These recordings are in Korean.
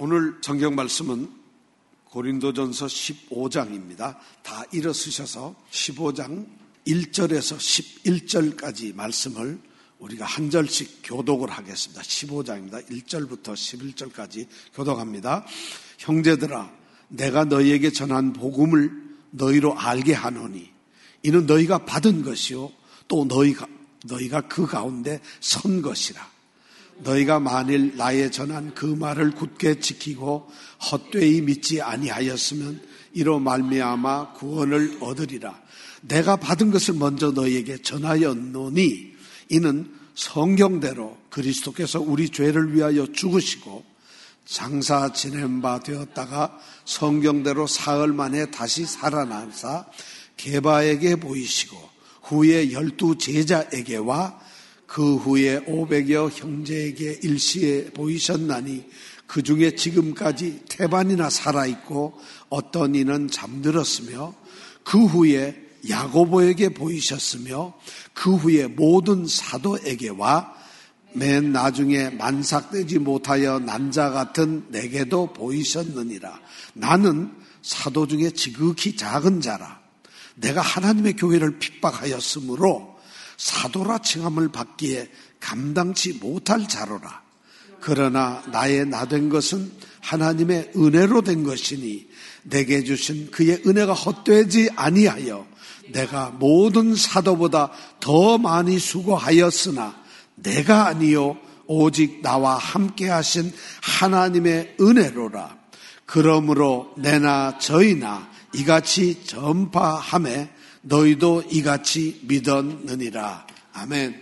오늘 성경 말씀은 고린도전서 15장입니다. 다 일어서셔서 15장 1절에서 11절까지 말씀을 우리가 한 절씩 교독을 하겠습니다. 15장입니다. 1절부터 11절까지 교독합니다. 형제들아, 내가 너희에게 전한 복음을 너희로 알게 하노니 이는 너희가 받은 것이요 또 너희가 그 가운데 선 것이라. 너희가 만일 나의 전한 그 말을 굳게 지키고 헛되이 믿지 아니하였으면 이로 말미암아 구원을 얻으리라. 내가 받은 것을 먼저 너희에게 전하였노니 이는 성경대로 그리스도께서 우리 죄를 위하여 죽으시고 장사 지낸 바 되었다가 성경대로 사흘 만에 다시 살아나사 게바에게 보이시고 후에 12 제자에게와 그 후에 500여 형제에게 일시에 보이셨나니 그 중에 지금까지 태반이나 살아있고 어떤 이는 잠들었으며 그 후에 야고보에게 보이셨으며 그 후에 모든 사도에게와 맨 나중에 만삭되지 못하여 난 자 같은 내게도 보이셨느니라. 나는 사도 중에 지극히 작은 자라. 내가 하나님의 교회를 핍박하였으므로 사도라 칭함을 받기에 감당치 못할 자로라. 그러나 나의 나된 것은 하나님의 은혜로 된 것이니 내게 주신 그의 은혜가 헛되지 아니하여 내가 모든 사도보다 더 많이 수고하였으나 내가 아니요 오직 나와 함께 하신 하나님의 은혜로라. 그러므로 내나 저희나 이같이 전파하매 너희도 이같이 믿었느니라. 아멘.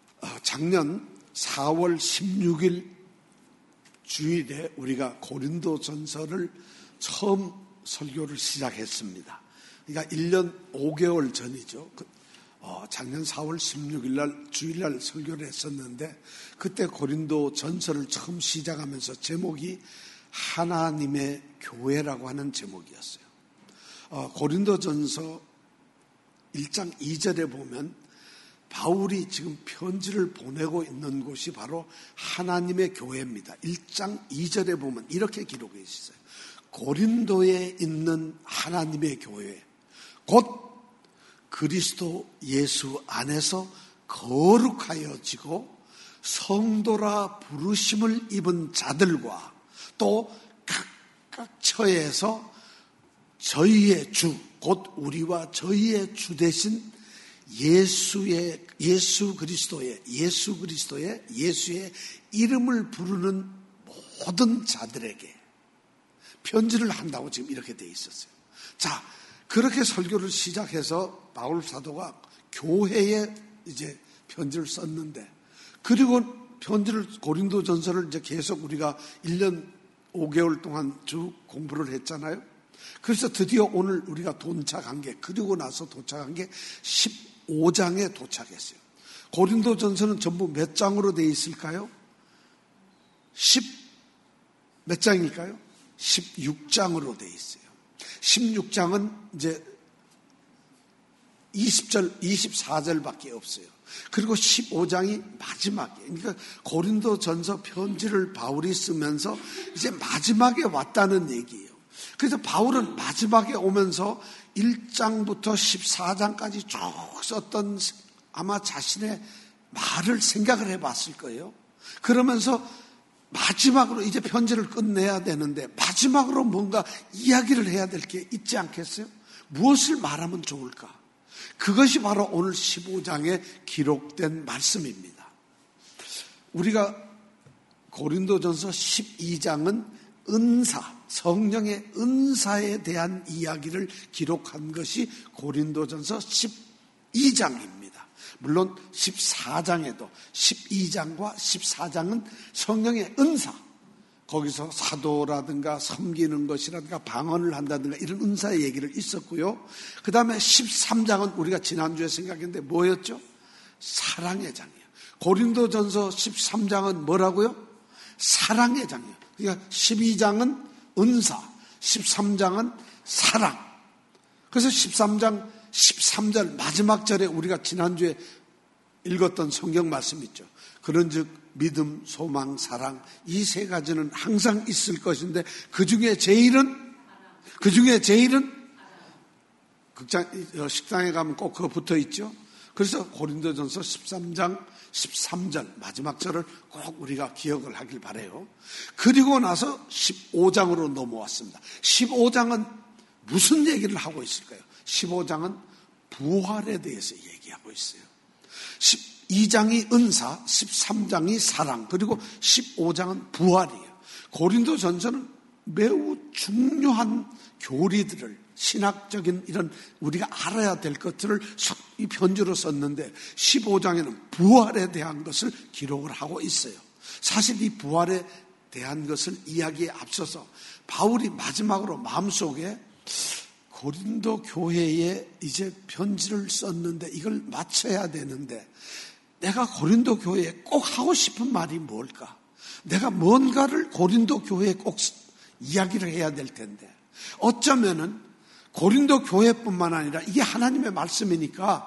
작년 4월 16일 주일에 우리가 고린도전서를 처음 설교를 시작했습니다. 그러니까 1년 5개월 전이죠. 작년 4월 16일 날 주일날 설교를 했었는데 그때 고린도전서를 처음 시작하면서 제목이 하나님의 교회라고 하는 제목이었어요. 고린도전서 1장 2절에 보면 바울이 지금 편지를 보내고 있는 곳이 바로 하나님의 교회입니다. 1장 2절에 보면 이렇게 기록해 있어요. 고린도에 있는 하나님의 교회, 곧 그리스도 예수 안에서 거룩하여지고 성도라 부르심을 입은 자들과 또 각각 처에서 저희의 주, 곧 우리와 저희의 주 되신 예수 그리스도의 예수의 이름을 부르는 모든 자들에게 편지를 한다고 지금 이렇게 돼 있었어요. 자, 그렇게 설교를 시작해서 바울 사도가 교회에 이제 편지를 썼는데, 그리고 편지를 고린도전서를 이제 계속 우리가 1년 5개월 동안 쭉 공부를 했잖아요. 그래서 드디어 오늘 우리가 그리고 나서 도착한 게 15장에 도착했어요. 고린도전서는 전부 몇 장으로 되어 있을까요? 몇 장일까요? 16장으로 되어 있어요. 16장은 이제 20절, 24절밖에 없어요. 그리고 15장이 마지막이에요. 그러니까 고린도전서 편지를 바울이 쓰면서 이제 마지막에 왔다는 얘기예요. 그래서 바울은 마지막에 오면서 1장부터 14장까지 쭉 썼던 아마 자신의 말을 생각을 해봤을 거예요. 그러면서 마지막으로 이제 편지를 끝내야 되는데 마지막으로 뭔가 이야기를 해야 될 게 있지 않겠어요? 무엇을 말하면 좋을까? 그것이 바로 오늘 15장에 기록된 말씀입니다. 우리가 고린도전서 12장은 성령의 은사에 대한 이야기를 기록한 것이 고린도전서 12장입니다. 물론 14장에도 12장과 14장은 성령의 은사, 거기서 사도라든가 섬기는 것이라든가 방언을 한다든가 이런 은사의 얘기를 있었고요. 그 다음에 13장은 우리가 지난주에 생각했는데 뭐였죠? 사랑의 장이에요. 고린도전서 13장은 뭐라고요? 사랑의 장이에요. 그러니까 12장은 은사, 13장은 사랑. 그래서 13장 13절 마지막 절에 우리가 지난주에 읽었던 성경 말씀 있죠. 그런즉 믿음, 소망, 사랑 이 세 가지는 항상 있을 것인데 그 중에 제일은 식당에 가면 꼭 그거 붙어 있죠. 그래서 고린도전서 13장 13절 마지막 절을 꼭 우리가 기억을 하길 바라요. 그리고 나서 15장으로 넘어왔습니다. 15장은 무슨 얘기를 하고 있을까요? 15장은 부활에 대해서 얘기하고 있어요. 12장이 은사, 13장이 사랑, 그리고 15장은 부활이에요. 고린도전서는 매우 중요한 교리들을 신학적인 이런 우리가 알아야 될 것들을 이 편지로 썼는데 15장에는 부활에 대한 것을 기록을 하고 있어요. 사실 이 부활에 대한 것을 이야기에 앞서서 바울이 마지막으로 마음속에 고린도 교회에 이제 편지를 썼는데 이걸 마쳐야 되는데 내가 고린도 교회에 꼭 하고 싶은 말이 뭘까? 내가 뭔가를 고린도 교회에 꼭 이야기를 해야 될 텐데 어쩌면은 고린도 교회뿐만 아니라 이게 하나님의 말씀이니까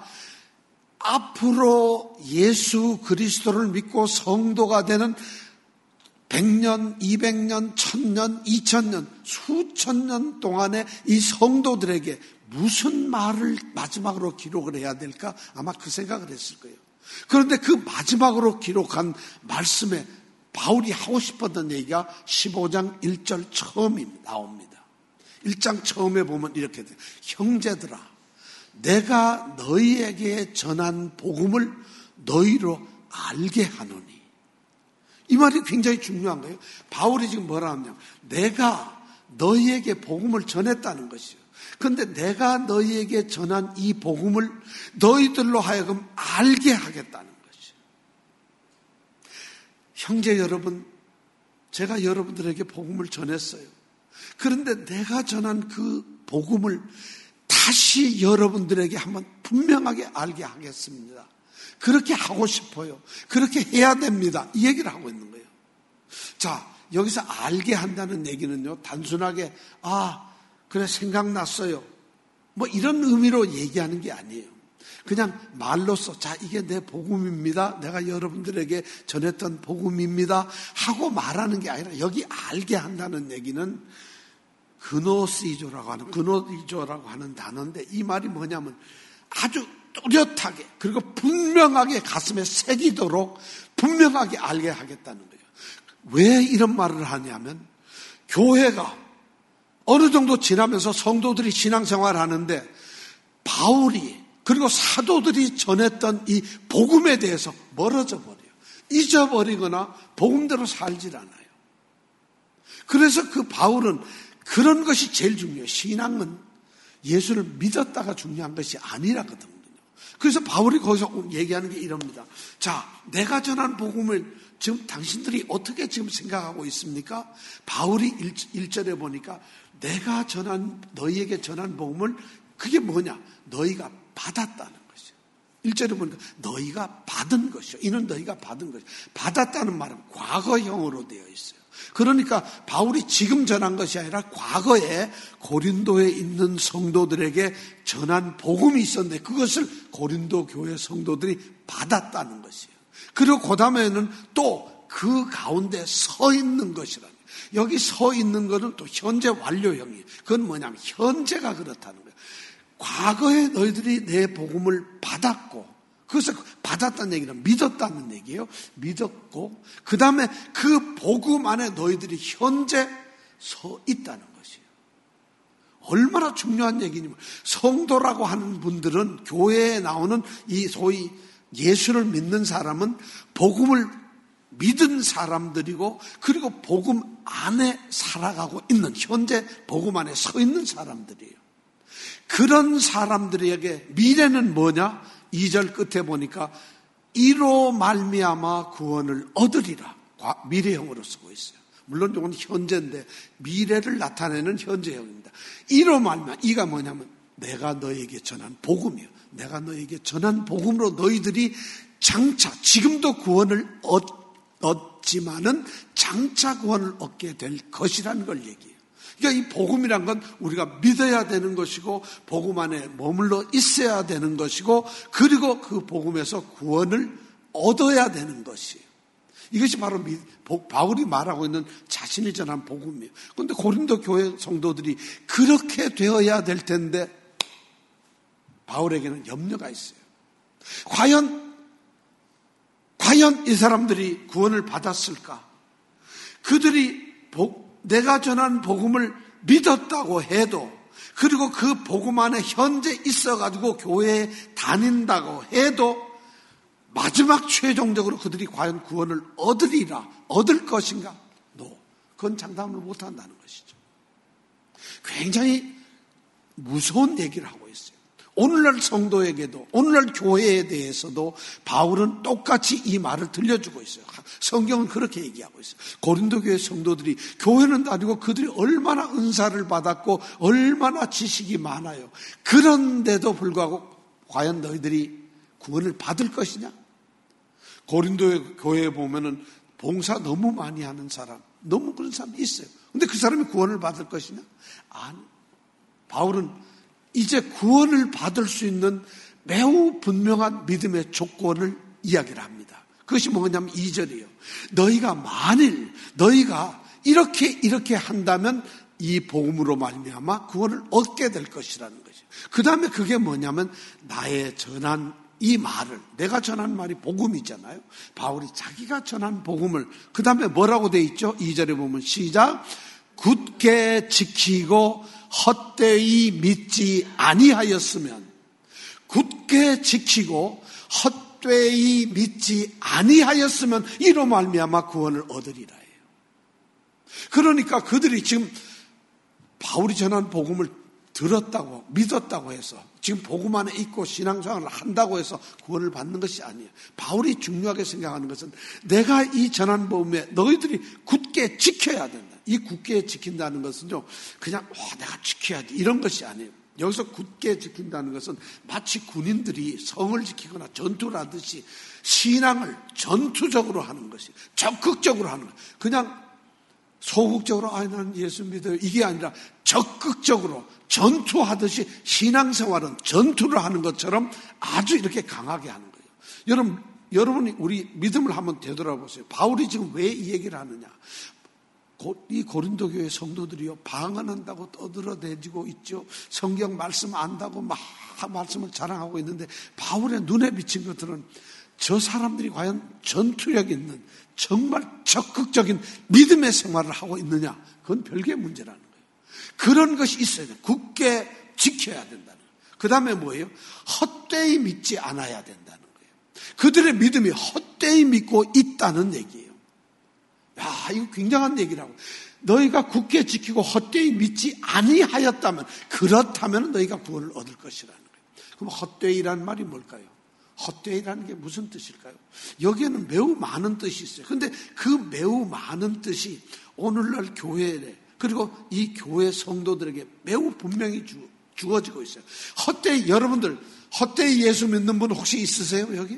앞으로 예수 그리스도를 믿고 성도가 되는 100년, 200년, 1000년, 2000년, 수천 년 동안의 이 성도들에게 무슨 말을 마지막으로 기록을 해야 될까? 아마 그 생각을 했을 거예요. 그런데 그 마지막으로 기록한 말씀에 바울이 하고 싶었던 얘기가 15장 1절 처음에 나옵니다. 1장 처음에 보면 이렇게 돼요. 형제들아, 내가 너희에게 전한 복음을 너희로 알게 하노니. 이 말이 굉장히 중요한 거예요. 바울이 지금 뭐라 하냐? 내가 너희에게 복음을 전했다는 것이요. 그런데 내가 너희에게 전한 이 복음을 너희들로 하여금 알게 하겠다는 것이요. 형제 여러분, 제가 여러분들에게 복음을 전했어요. 그런데 내가 전한 그 복음을 다시 여러분들에게 한번 분명하게 알게 하겠습니다. 그렇게 하고 싶어요. 그렇게 해야 됩니다. 이 얘기를 하고 있는 거예요. 자, 여기서 알게 한다는 얘기는요, 단순하게 그래 생각났어요. 뭐 이런 의미로 얘기하는 게 아니에요. 그냥 말로써 자 이게 내 복음입니다. 내가 여러분들에게 전했던 복음입니다. 하고 말하는 게 아니라 여기 알게 한다는 얘기는 그노시조라고 하는 단어인데 이 말이 뭐냐면 아주 뚜렷하게 그리고 분명하게 가슴에 새기도록 분명하게 알게 하겠다는 거예요. 왜 이런 말을 하냐면 교회가 어느 정도 지나면서 성도들이 신앙생활을 하는데 바울이 그리고 사도들이 전했던 이 복음에 대해서 멀어져 버려요. 잊어버리거나 복음대로 살질 않아요. 그래서 그 바울은 그런 것이 제일 중요해요. 신앙은 예수를 믿었다가 중요한 것이 아니라거든요. 그래서 바울이 거기서 얘기하는 게 이럽니다. 자, 내가 전한 복음을 지금 당신들이 어떻게 지금 생각하고 있습니까? 바울이 1절에 보니까 내가 너희에게 전한 복음을 그게 뭐냐? 너희가 받았다는 것이요. 1절에 보니까 너희가 받은 것이요. 이는 너희가 받은 것이요. 받았다는 말은 과거형으로 되어 있어요. 그러니까 바울이 지금 전한 것이 아니라 과거에 고린도에 있는 성도들에게 전한 복음이 있었는데 그것을 고린도 교회 성도들이 받았다는 것이에요. 그리고 그 다음에는 또 그 가운데 서 있는 것이라는 거예요. 여기 서 있는 것은 또 현재 완료형이에요. 그건 뭐냐면 현재가 그렇다는 거예요. 과거에 너희들이 내 복음을 받았고 그것을 받았다는 얘기는 믿었다는 얘기예요. 믿었고 그 다음에 그 복음 안에 너희들이 현재 서 있다는 것이에요. 얼마나 중요한 얘기냐면 성도라고 하는 분들은 교회에 나오는 이 소위 예수를 믿는 사람은 복음을 믿은 사람들이고 그리고 복음 안에 살아가고 있는 현재 복음 안에 서 있는 사람들이에요. 그런 사람들에게 미래는 뭐냐? 2절 끝에 보니까 이로 말미암아 구원을 얻으리라. 미래형으로 쓰고 있어요. 물론 이건 현재인데 미래를 나타내는 현재형입니다. 이로 말미암아 이가 뭐냐면 내가 너에게 전한 복음이요. 내가 너에게 전한 복음으로 너희들이 장차 지금도 구원을 얻지만은 장차 구원을 얻게 될 것이라는 걸 얘기해요. 그러니까 이 복음이란 건 우리가 믿어야 되는 것이고 복음 안에 머물러 있어야 되는 것이고 그리고 그 복음에서 구원을 얻어야 되는 것이에요. 이것이 바로 바울이 말하고 있는 자신이 전한 복음이에요. 그런데 고린도 교회 성도들이 그렇게 되어야 될 텐데 바울에게는 염려가 있어요. 과연 이 사람들이 구원을 받았을까? 그들이 내가 전한 복음을 믿었다고 해도 그리고 그 복음 안에 현재 있어가지고 교회에 다닌다고 해도 마지막 최종적으로 그들이 과연 구원을 얻을 것인가? 그건 장담을 못한다는 것이죠. 굉장히 무서운 얘기를 하고 있어요. 오늘날 성도에게도 오늘날 교회에 대해서도 바울은 똑같이 이 말을 들려주고 있어요. 성경은 그렇게 얘기하고 있어요. 고린도 교회 성도들이 교회는 다니고 그들이 얼마나 은사를 받았고 얼마나 지식이 많아요. 그런데도 불구하고 과연 너희들이 구원을 받을 것이냐? 고린도 교회에 보면은 봉사 너무 많이 하는 사람, 너무 그런 사람이 있어요. 근데 그 사람이 구원을 받을 것이냐? 아니. 바울은 이제 구원을 받을 수 있는 매우 분명한 믿음의 조건을 이야기를 합니다. 그것이 뭐냐면 2절이에요. 너희가 이렇게 한다면 이 복음으로 말미암아 구원을 얻게 될 것이라는 것이에요. 그 다음에 그게 뭐냐면 나의 전한 이 말을, 내가 전한 말이 복음이잖아요. 바울이 자기가 전한 복음을 그 다음에 뭐라고 돼 있죠? 2절에 보면 시작. 굳게 지키고 헛되이 믿지 아니하였으면, 굳게 지키고 헛되이 믿지 아니하였으면 이로 말미암아 구원을 얻으리라 해요. 그러니까 그들이 지금 바울이 전한 복음을 들었다고 믿었다고 해서 지금 복음 안에 있고 신앙생활을 한다고 해서 구원을 받는 것이 아니에요. 바울이 중요하게 생각하는 것은 내가 이 전한 복음에 너희들이 굳게 지켜야 된다. 이 굳게 지킨다는 것은요, 그냥 내가 지켜야지 이런 것이 아니에요. 여기서 굳게 지킨다는 것은 마치 군인들이 성을 지키거나 전투를 하듯이 신앙을 전투적으로 하는 것이, 적극적으로 하는 것. 그냥 소극적으로 나는 예수 믿어요 이게 아니라 적극적으로 전투하듯이 신앙생활은 전투를 하는 것처럼 아주 이렇게 강하게 하는 거예요. 여러분이 우리 믿음을 한번 되돌아보세요. 바울이 지금 왜 이 얘기를 하느냐? 이 고린도 교회 성도들이요, 방언한다고 떠들어대지고 있죠. 성경 말씀 안다고 막 말씀을 자랑하고 있는데 바울의 눈에 비친 것들은 저 사람들이 과연 전투력 있는 정말 적극적인 믿음의 생활을 하고 있느냐? 그건 별개의 문제라는 거예요. 그런 것이 있어야 돼요. 굳게 지켜야 된다는 거예요. 그 다음에 뭐예요? 헛되이 믿지 않아야 된다는 거예요. 그들의 믿음이 헛되이 믿고 있다는 얘기예요. 야, 이거 굉장한 얘기라고. 너희가 굳게 지키고 헛되이 믿지 아니하였다면, 그렇다면 너희가 구원을 얻을 것이라는 거예요. 그럼 헛되이라는 말이 뭘까요? 헛되이라는 게 무슨 뜻일까요? 여기에는 매우 많은 뜻이 있어요. 그런데 그 매우 많은 뜻이 오늘날 교회에, 그리고 이 교회 성도들에게 매우 분명히 주어지고 있어요. 헛되이, 여러분들 헛되이 예수 믿는 분 혹시 있으세요 여기?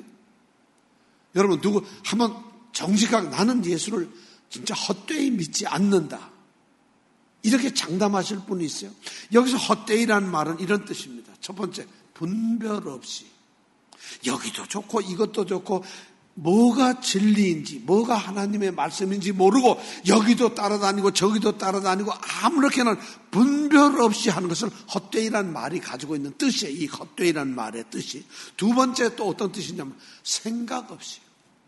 여러분 누구 한번 정직하게 나는 예수를 진짜 헛되이 믿지 않는다, 이렇게 장담하실 분이 있어요? 여기서 헛되이라는 말은 이런 뜻입니다. 첫 번째, 분별 없이 여기도 좋고 이것도 좋고 뭐가 진리인지 뭐가 하나님의 말씀인지 모르고 여기도 따라다니고 저기도 따라다니고 아무렇게나 분별 없이 하는 것을 헛되이라는 말이 가지고 있는 뜻이에요. 이 헛되이라는 말의 뜻이. 두 번째 또 어떤 뜻이냐면 생각 없이,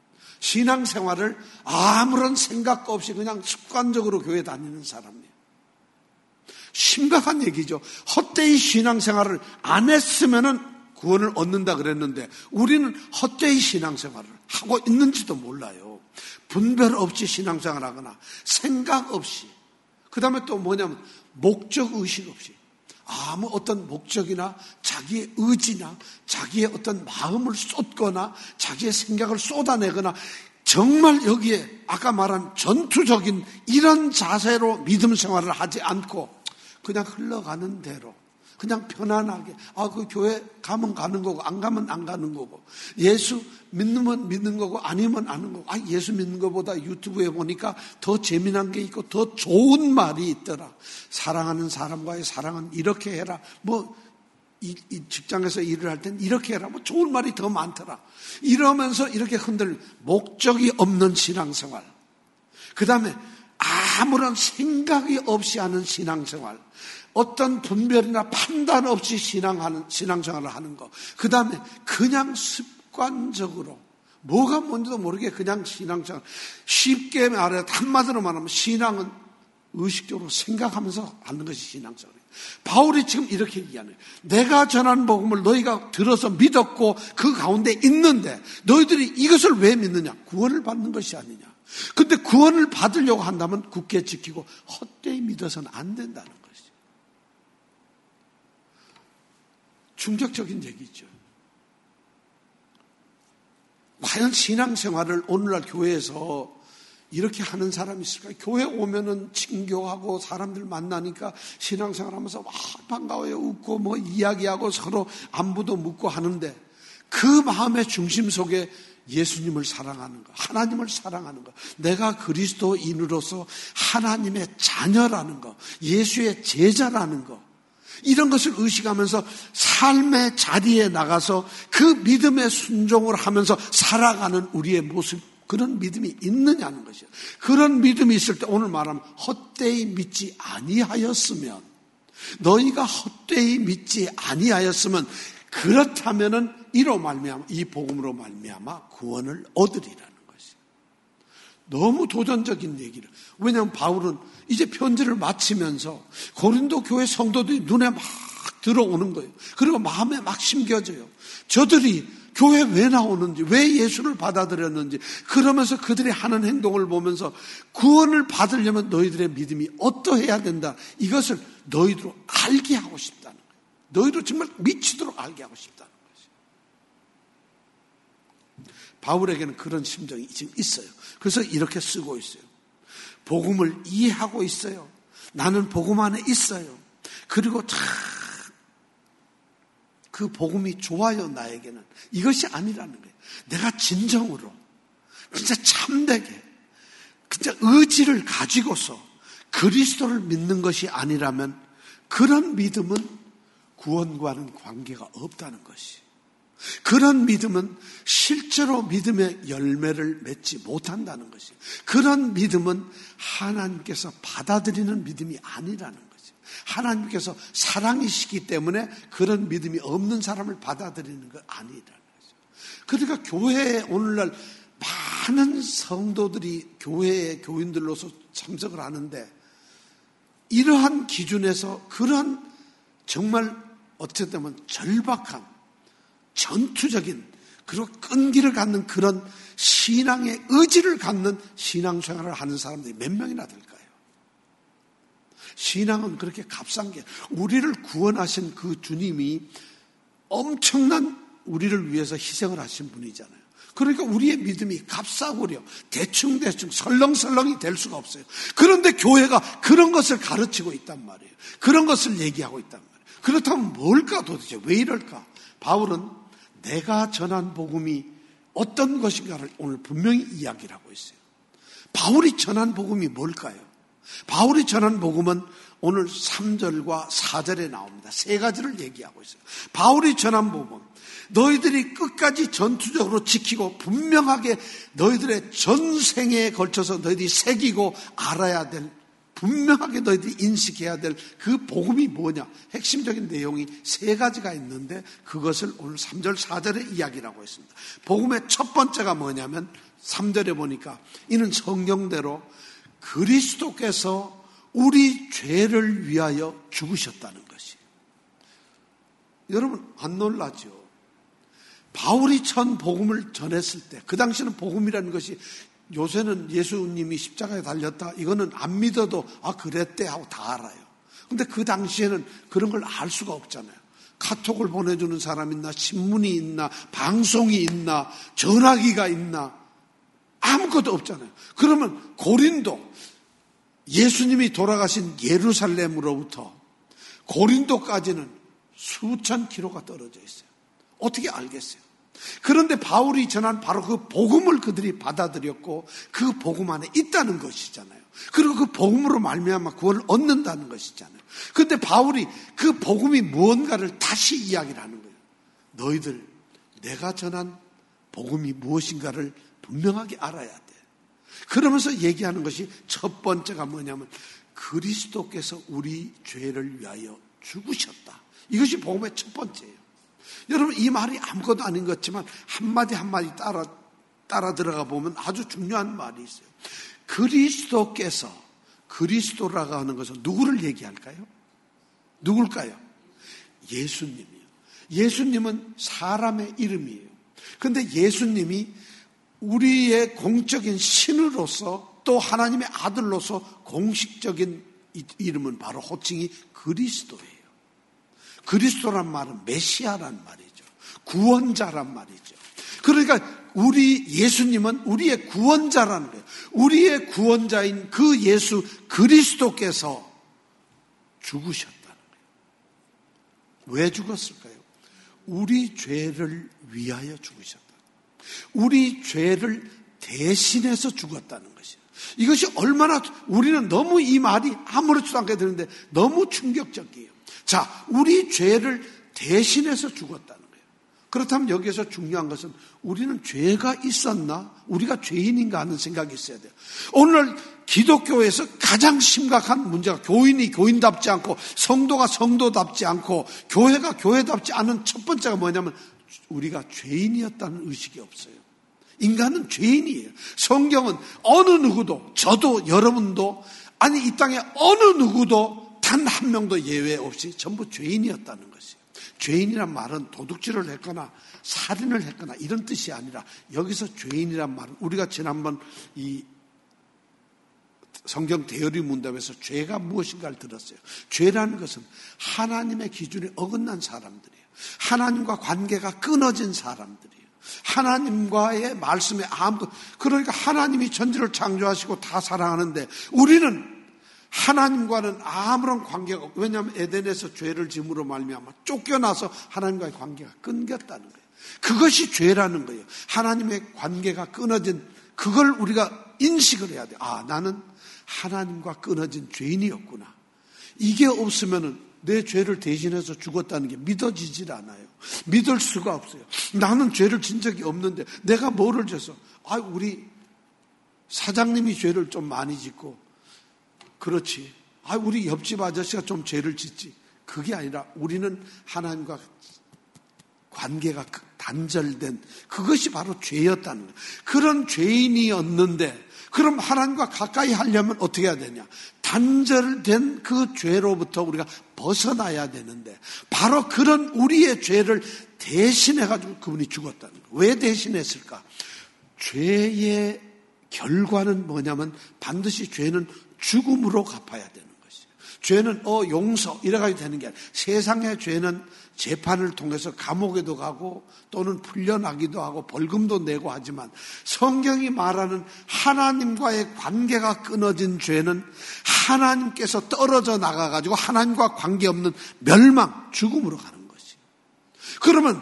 신앙생활을 아무런 생각 없이 그냥 습관적으로 교회 다니는 사람이에요. 심각한 얘기죠. 헛되이 신앙생활을 안 했으면은 구원을 얻는다 그랬는데 우리는 헛되이 신앙생활을 하고 있는지도 몰라요. 분별 없이 신앙생활하거나 생각 없이, 그 다음에 또 뭐냐면 목적의식 없이, 아무 어떤 목적이나 자기의 의지나 자기의 어떤 마음을 쏟거나 자기의 생각을 쏟아내거나 정말 여기에 아까 말한 전투적인 이런 자세로 믿음 생활을 하지 않고 그냥 흘러가는 대로 그냥 편안하게 그 교회 가면 가는 거고 안 가면 안 가는 거고 예수 믿으면 믿는 거고 아니면 아는 거고 예수 믿는 것보다 유튜브에 보니까 더 재미난 게 있고 더 좋은 말이 있더라. 사랑하는 사람과의 사랑은 이렇게 해라. 이 직장에서 일을 할 땐 이렇게 해라. 좋은 말이 더 많더라. 이러면서 이렇게 흔들 목적이 없는 신앙생활. 그 다음에 아무런 생각이 없이 하는 신앙생활. 어떤 분별이나 판단 없이 신앙생활을 하는 거. 그 다음에 그냥 습관적으로 뭐가 뭔지도 모르게 그냥 신앙생활. 쉽게 말해 한마디로 말하면 신앙은 의식적으로 생각하면서 하는 것이 신앙생활이에요. 바울이 지금 이렇게 얘기하네요. 내가 전한 복음을 너희가 들어서 믿었고 그 가운데 있는데 너희들이 이것을 왜 믿느냐? 구원을 받는 것이 아니냐? 근데 구원을 받으려고 한다면 굳게 지키고 헛되이 믿어서는 안 된다는 것이죠. 충격적인 얘기죠. 과연 신앙생활을 오늘날 교회에서 이렇게 하는 사람이 있을까요? 교회 오면은 친교하고 사람들 만나니까 신앙생활 하면서 반가워요 웃고 이야기하고 서로 안부도 묻고 하는데 그 마음의 중심 속에 예수님을 사랑하는 것, 하나님을 사랑하는 것, 내가 그리스도인으로서 하나님의 자녀라는 것, 예수의 제자라는 것, 이런 것을 의식하면서 삶의 자리에 나가서 그 믿음의 순종을 하면서 살아가는 우리의 모습, 그런 믿음이 있느냐는 것이죠. 그런 믿음이 있을 때 오늘 말하면 헛되이 믿지 아니하였으면, 너희가 헛되이 믿지 아니하였으면 그렇다면은 이로 말미암아, 이 복음으로 말미암아 구원을 얻으리라는 것이에요. 너무 도전적인 얘기를. 왜냐하면 바울은 이제 편지를 마치면서 고린도 교회 성도들이 눈에 막 들어오는 거예요. 그리고 마음에 막 심겨져요. 저들이 교회 왜 나오는지, 왜 예수를 받아들였는지, 그러면서 그들이 하는 행동을 보면서 구원을 받으려면 너희들의 믿음이 어떠해야 된다. 이것을 너희들로 알게 하고 싶다는 거예요. 너희도 정말 미치도록 알게 하고 싶다는 거죠. 바울에게는 그런 심정이 지금 있어요. 그래서 이렇게 쓰고 있어요. 복음을 이해하고 있어요. 나는 복음 안에 있어요. 그리고 그 복음이 좋아요, 나에게는. 이것이 아니라는 거예요. 내가 진정으로, 진짜 참되게, 진짜 의지를 가지고서 그리스도를 믿는 것이 아니라면 그런 믿음은 구원과는 관계가 없다는 것이. 그런 믿음은 실제로 믿음의 열매를 맺지 못한다는 것이. 그런 믿음은 하나님께서 받아들이는 믿음이 아니라는 거죠. 하나님께서 사랑이시기 때문에 그런 믿음이 없는 사람을 받아들이는 것 아니라는 거죠. 그러니까 교회에 오늘날 많은 성도들이 교회의 교인들로서 참석을 하는데 이러한 기준에서 그런 정말 어떻게 보면 절박한 전투적인 그리고 끈기를 갖는 그런 신앙의 의지를 갖는 신앙생활을 하는 사람들이 몇 명이나 될까요? 신앙은 그렇게 값싼 게, 우리를 구원하신 그 주님이 엄청난 우리를 위해서 희생을 하신 분이잖아요. 그러니까 우리의 믿음이 값싸구려 대충 설렁설렁이 될 수가 없어요. 그런데 교회가 그런 것을 가르치고 있단 말이에요. 그런 것을 얘기하고 있단 말이에요. 그렇다면 뭘까 도대체? 왜 이럴까? 바울은 내가 전한 복음이 어떤 것인가를 오늘 분명히 이야기를 하고 있어요. 바울이 전한 복음이 뭘까요? 바울이 전한 복음은 오늘 3절과 4절에 나옵니다. 세 가지를 얘기하고 있어요. 바울이 전한 복음, 너희들이 끝까지 전투적으로 지키고 분명하게 너희들의 전생에 걸쳐서 너희들이 새기고 알아야 될, 분명하게 너희들이 인식해야 될 그 복음이 뭐냐? 핵심적인 내용이 세 가지가 있는데 그것을 오늘 3절, 4절에 이야기를 하고 있습니다. 복음의 첫 번째가 뭐냐면 3절에 보니까 이는 성경대로 그리스도께서 우리 죄를 위하여 죽으셨다는 것이. 여러분 안 놀라죠? 바울이 전 복음을 전했을 때, 그 당시는 복음이라는 것이, 요새는 예수님이 십자가에 달렸다, 이거는 안 믿어도 그랬대 하고 다 알아요. 근데 그 당시에는 그런 걸 알 수가 없잖아요. 카톡을 보내주는 사람 있나, 신문이 있나, 방송이 있나, 전화기가 있나, 아무것도 없잖아요. 그러면 고린도, 예수님이 돌아가신 예루살렘으로부터 고린도까지는 수천 킬로가 떨어져 있어요. 어떻게 알겠어요? 그런데 바울이 전한 바로 그 복음을 그들이 받아들였고 그 복음 안에 있다는 것이잖아요. 그리고 그 복음으로 말미암아 구원을 얻는다는 것이잖아요. 그런데 바울이 그 복음이 무언가를 다시 이야기를 하는 거예요. 너희들 내가 전한 복음이 무엇인가를 분명하게 알아야 돼. 그러면서 얘기하는 것이 첫 번째가 뭐냐면 그리스도께서 우리 죄를 위하여 죽으셨다. 이것이 복음의 첫 번째예요. 여러분 이 말이 아무것도 아닌 것 같지만 한마디 한마디 따라 들어가 보면 아주 중요한 말이 있어요. 그리스도라고 하는 것은 누구를 얘기할까요? 누굴까요? 예수님이요. 예수님은 사람의 이름이에요. 그런데 예수님이 우리의 공적인 신으로서 또 하나님의 아들로서 공식적인 이름은 바로 호칭이 그리스도예요. 그리스도란 말은 메시아란 말이죠. 구원자란 말이죠. 그러니까 우리 예수님은 우리의 구원자라는 거예요. 우리의 구원자인 그 예수 그리스도께서 죽으셨다는 거예요. 왜 죽었을까요? 우리 죄를 위하여 죽으셨다. 우리 죄를 대신해서 죽었다는 것이에요. 이것이 얼마나 우리는 너무 이 말이 아무렇지도 않게 들리는데 너무 충격적이에요. 자, 우리 죄를 대신해서 죽었다는 거예요. 그렇다면 여기에서 중요한 것은 우리는 죄가 있었나? 우리가 죄인인가 하는 생각이 있어야 돼요. 오늘 기독교에서 가장 심각한 문제가 교인이 교인답지 않고 성도가 성도답지 않고 교회가 교회답지 않은 첫 번째가 뭐냐면 우리가 죄인이었다는 의식이 없어요. 인간은 죄인이에요. 성경은 어느 누구도 저도 여러분도 아니 이 땅에 어느 누구도 단 한 명도 예외 없이 전부 죄인이었다는 것이에요. 죄인이란 말은 도둑질을 했거나 살인을 했거나 이런 뜻이 아니라 여기서 죄인이란 말은 우리가 지난번 이 성경 대열이 문답에서 죄가 무엇인가를 들었어요. 죄라는 것은 하나님의 기준에 어긋난 사람들이에요. 하나님과 관계가 끊어진 사람들이에요. 하나님과의 말씀에 그러니까 하나님이 천지를 창조하시고 다 사랑하는데 우리는 하나님과는 아무런 관계가 없고 왜냐하면 에덴에서 죄를 지음으로 말미암아 쫓겨나서 하나님과의 관계가 끊겼다는 거예요. 그것이 죄라는 거예요. 하나님의 관계가 끊어진 그걸 우리가 인식을 해야 돼요. 아, 나는 하나님과 끊어진 죄인이었구나. 이게 없으면은 내 죄를 대신해서 죽었다는 게 믿어지질 않아요. 믿을 수가 없어요. 나는 죄를 진 적이 없는데 내가 뭐를 져서 우리 사장님이 죄를 좀 많이 짓고 그렇지. 우리 옆집 아저씨가 좀 죄를 짓지. 그게 아니라 우리는 하나님과 관계가 단절된 그것이 바로 죄였다는 거예요. 그런 죄인이었는데 그럼 하나님과 가까이 하려면 어떻게 해야 되냐? 단절된 그 죄로부터 우리가 벗어나야 되는데 바로 그런 우리의 죄를 대신해가지고 그분이 죽었다는 거예요. 왜 대신했을까? 죄의 결과는 뭐냐면 반드시 죄는 죽음으로 갚아야 되는 것이에요. 죄는 용서 이래가지고 되는 게 아니라 세상의 죄는 재판을 통해서 감옥에도 가고 또는 풀려나기도 하고 벌금도 내고 하지만 성경이 말하는 하나님과의 관계가 끊어진 죄는 하나님께서 떨어져 나가가지고 하나님과 관계없는 멸망, 죽음으로 가는 것이에요. 그러면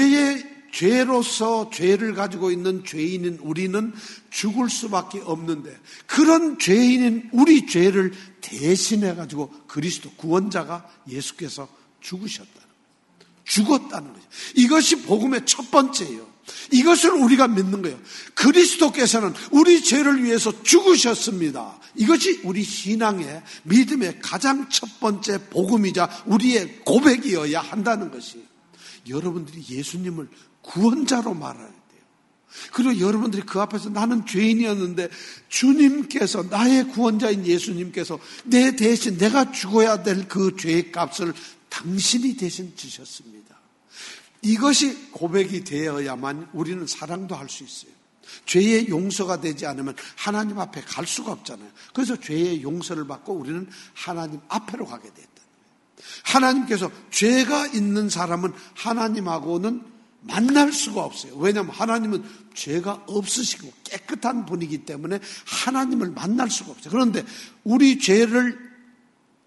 죄로서 죄를 가지고 있는 죄인인 우리는 죽을 수밖에 없는데 그런 죄인인 우리 죄를 대신해가지고 그리스도 구원자가 예수께서 죽으셨다는 거예요. 죽었다는 거죠. 이것이 복음의 첫 번째예요. 이것을 우리가 믿는 거예요. 그리스도께서는 우리 죄를 위해서 죽으셨습니다. 이것이 우리 신앙의 믿음의 가장 첫 번째 복음이자 우리의 고백이어야 한다는 것이에요. 여러분들이 예수님을 구원자로 말해야 돼요. 그리고 여러분들이 그 앞에서 나는 죄인이었는데 주님께서 나의 구원자인 예수님께서 내 대신 내가 죽어야 될 그 죄의 값을 당신이 대신 지셨습니다. 이것이 고백이 되어야만 우리는 사랑도 할 수 있어요. 죄의 용서가 되지 않으면 하나님 앞에 갈 수가 없잖아요. 그래서 죄의 용서를 받고 우리는 하나님 앞으로 가게 됐다. 하나님께서 죄가 있는 사람은 하나님하고는 만날 수가 없어요. 왜냐하면 하나님은 죄가 없으시고 깨끗한 분이기 때문에 하나님을 만날 수가 없어요. 그런데 우리 죄를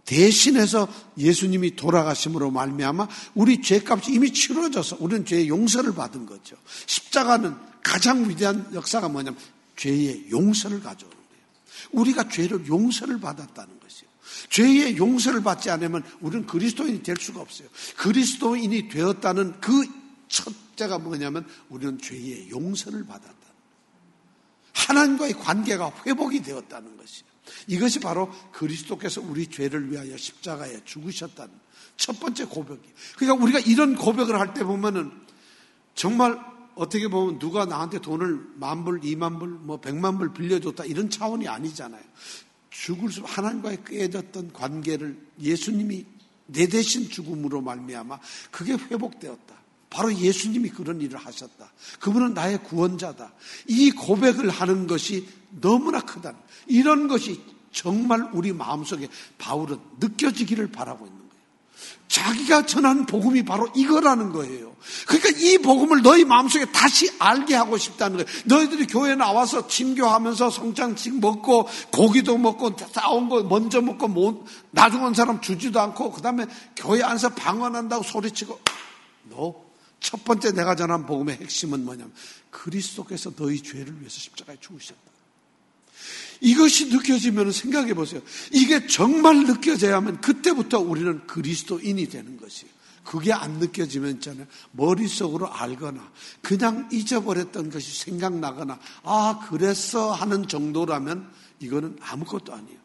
대신해서 예수님이 돌아가심으로 말미암아 우리 죄값이 이미 치러져서 우리는 죄의 용서를 받은 거죠. 십자가는 가장 위대한 역사가 뭐냐면 죄의 용서를 가져오는 거예요. 우리가 죄를 용서를 받았다는 것이요. 죄의 용서를 받지 않으면 우리는 그리스도인이 될 수가 없어요. 그리스도인이 되었다는 그 첫째가 뭐냐면 우리는 죄의 용서를 받았다. 하나님과의 관계가 회복이 되었다는 것이요. 이것이 바로 그리스도께서 우리 죄를 위하여 십자가에 죽으셨다는 첫 번째 고백이에요. 그러니까 우리가 이런 고백을 할 때 보면은 정말 어떻게 보면 누가 나한테 돈을 10,000불, 20,000불, 100,000불 빌려줬다 이런 차원이 아니잖아요. 죽을 수 하나님과의 깨졌던 관계를 예수님이 내 대신 죽음으로 말미암아 그게 회복되었다. 바로 예수님이 그런 일을 하셨다. 그분은 나의 구원자다. 이 고백을 하는 것이 너무나 크다. 이런 것이 정말 우리 마음속에 바울은 느껴지기를 바라고 있는 거예요. 자기가 전한 복음이 바로 이거라는 거예요. 그러니까 이 복음을 너희 마음속에 다시 알게 하고 싶다는 거예요. 너희들이 교회에 나와서 친교하면서 성찬식 먹고 고기도 먹고 싸운 거 먼저 먹고 나중 온 사람 주지도 않고 그 다음에 교회 안에서 방언한다고 소리치고 첫 번째 내가 전한 복음의 핵심은 뭐냐면 그리스도께서 너희 죄를 위해서 십자가에 죽으셨다. 이것이 느껴지면 생각해 보세요. 이게 정말 느껴져야만 그때부터 우리는 그리스도인이 되는 것이에요. 그게 안 느껴지면 있잖아요. 머릿속으로 알거나 그냥 잊어버렸던 것이 생각나거나 그랬어 하는 정도라면 이거는 아무것도 아니에요.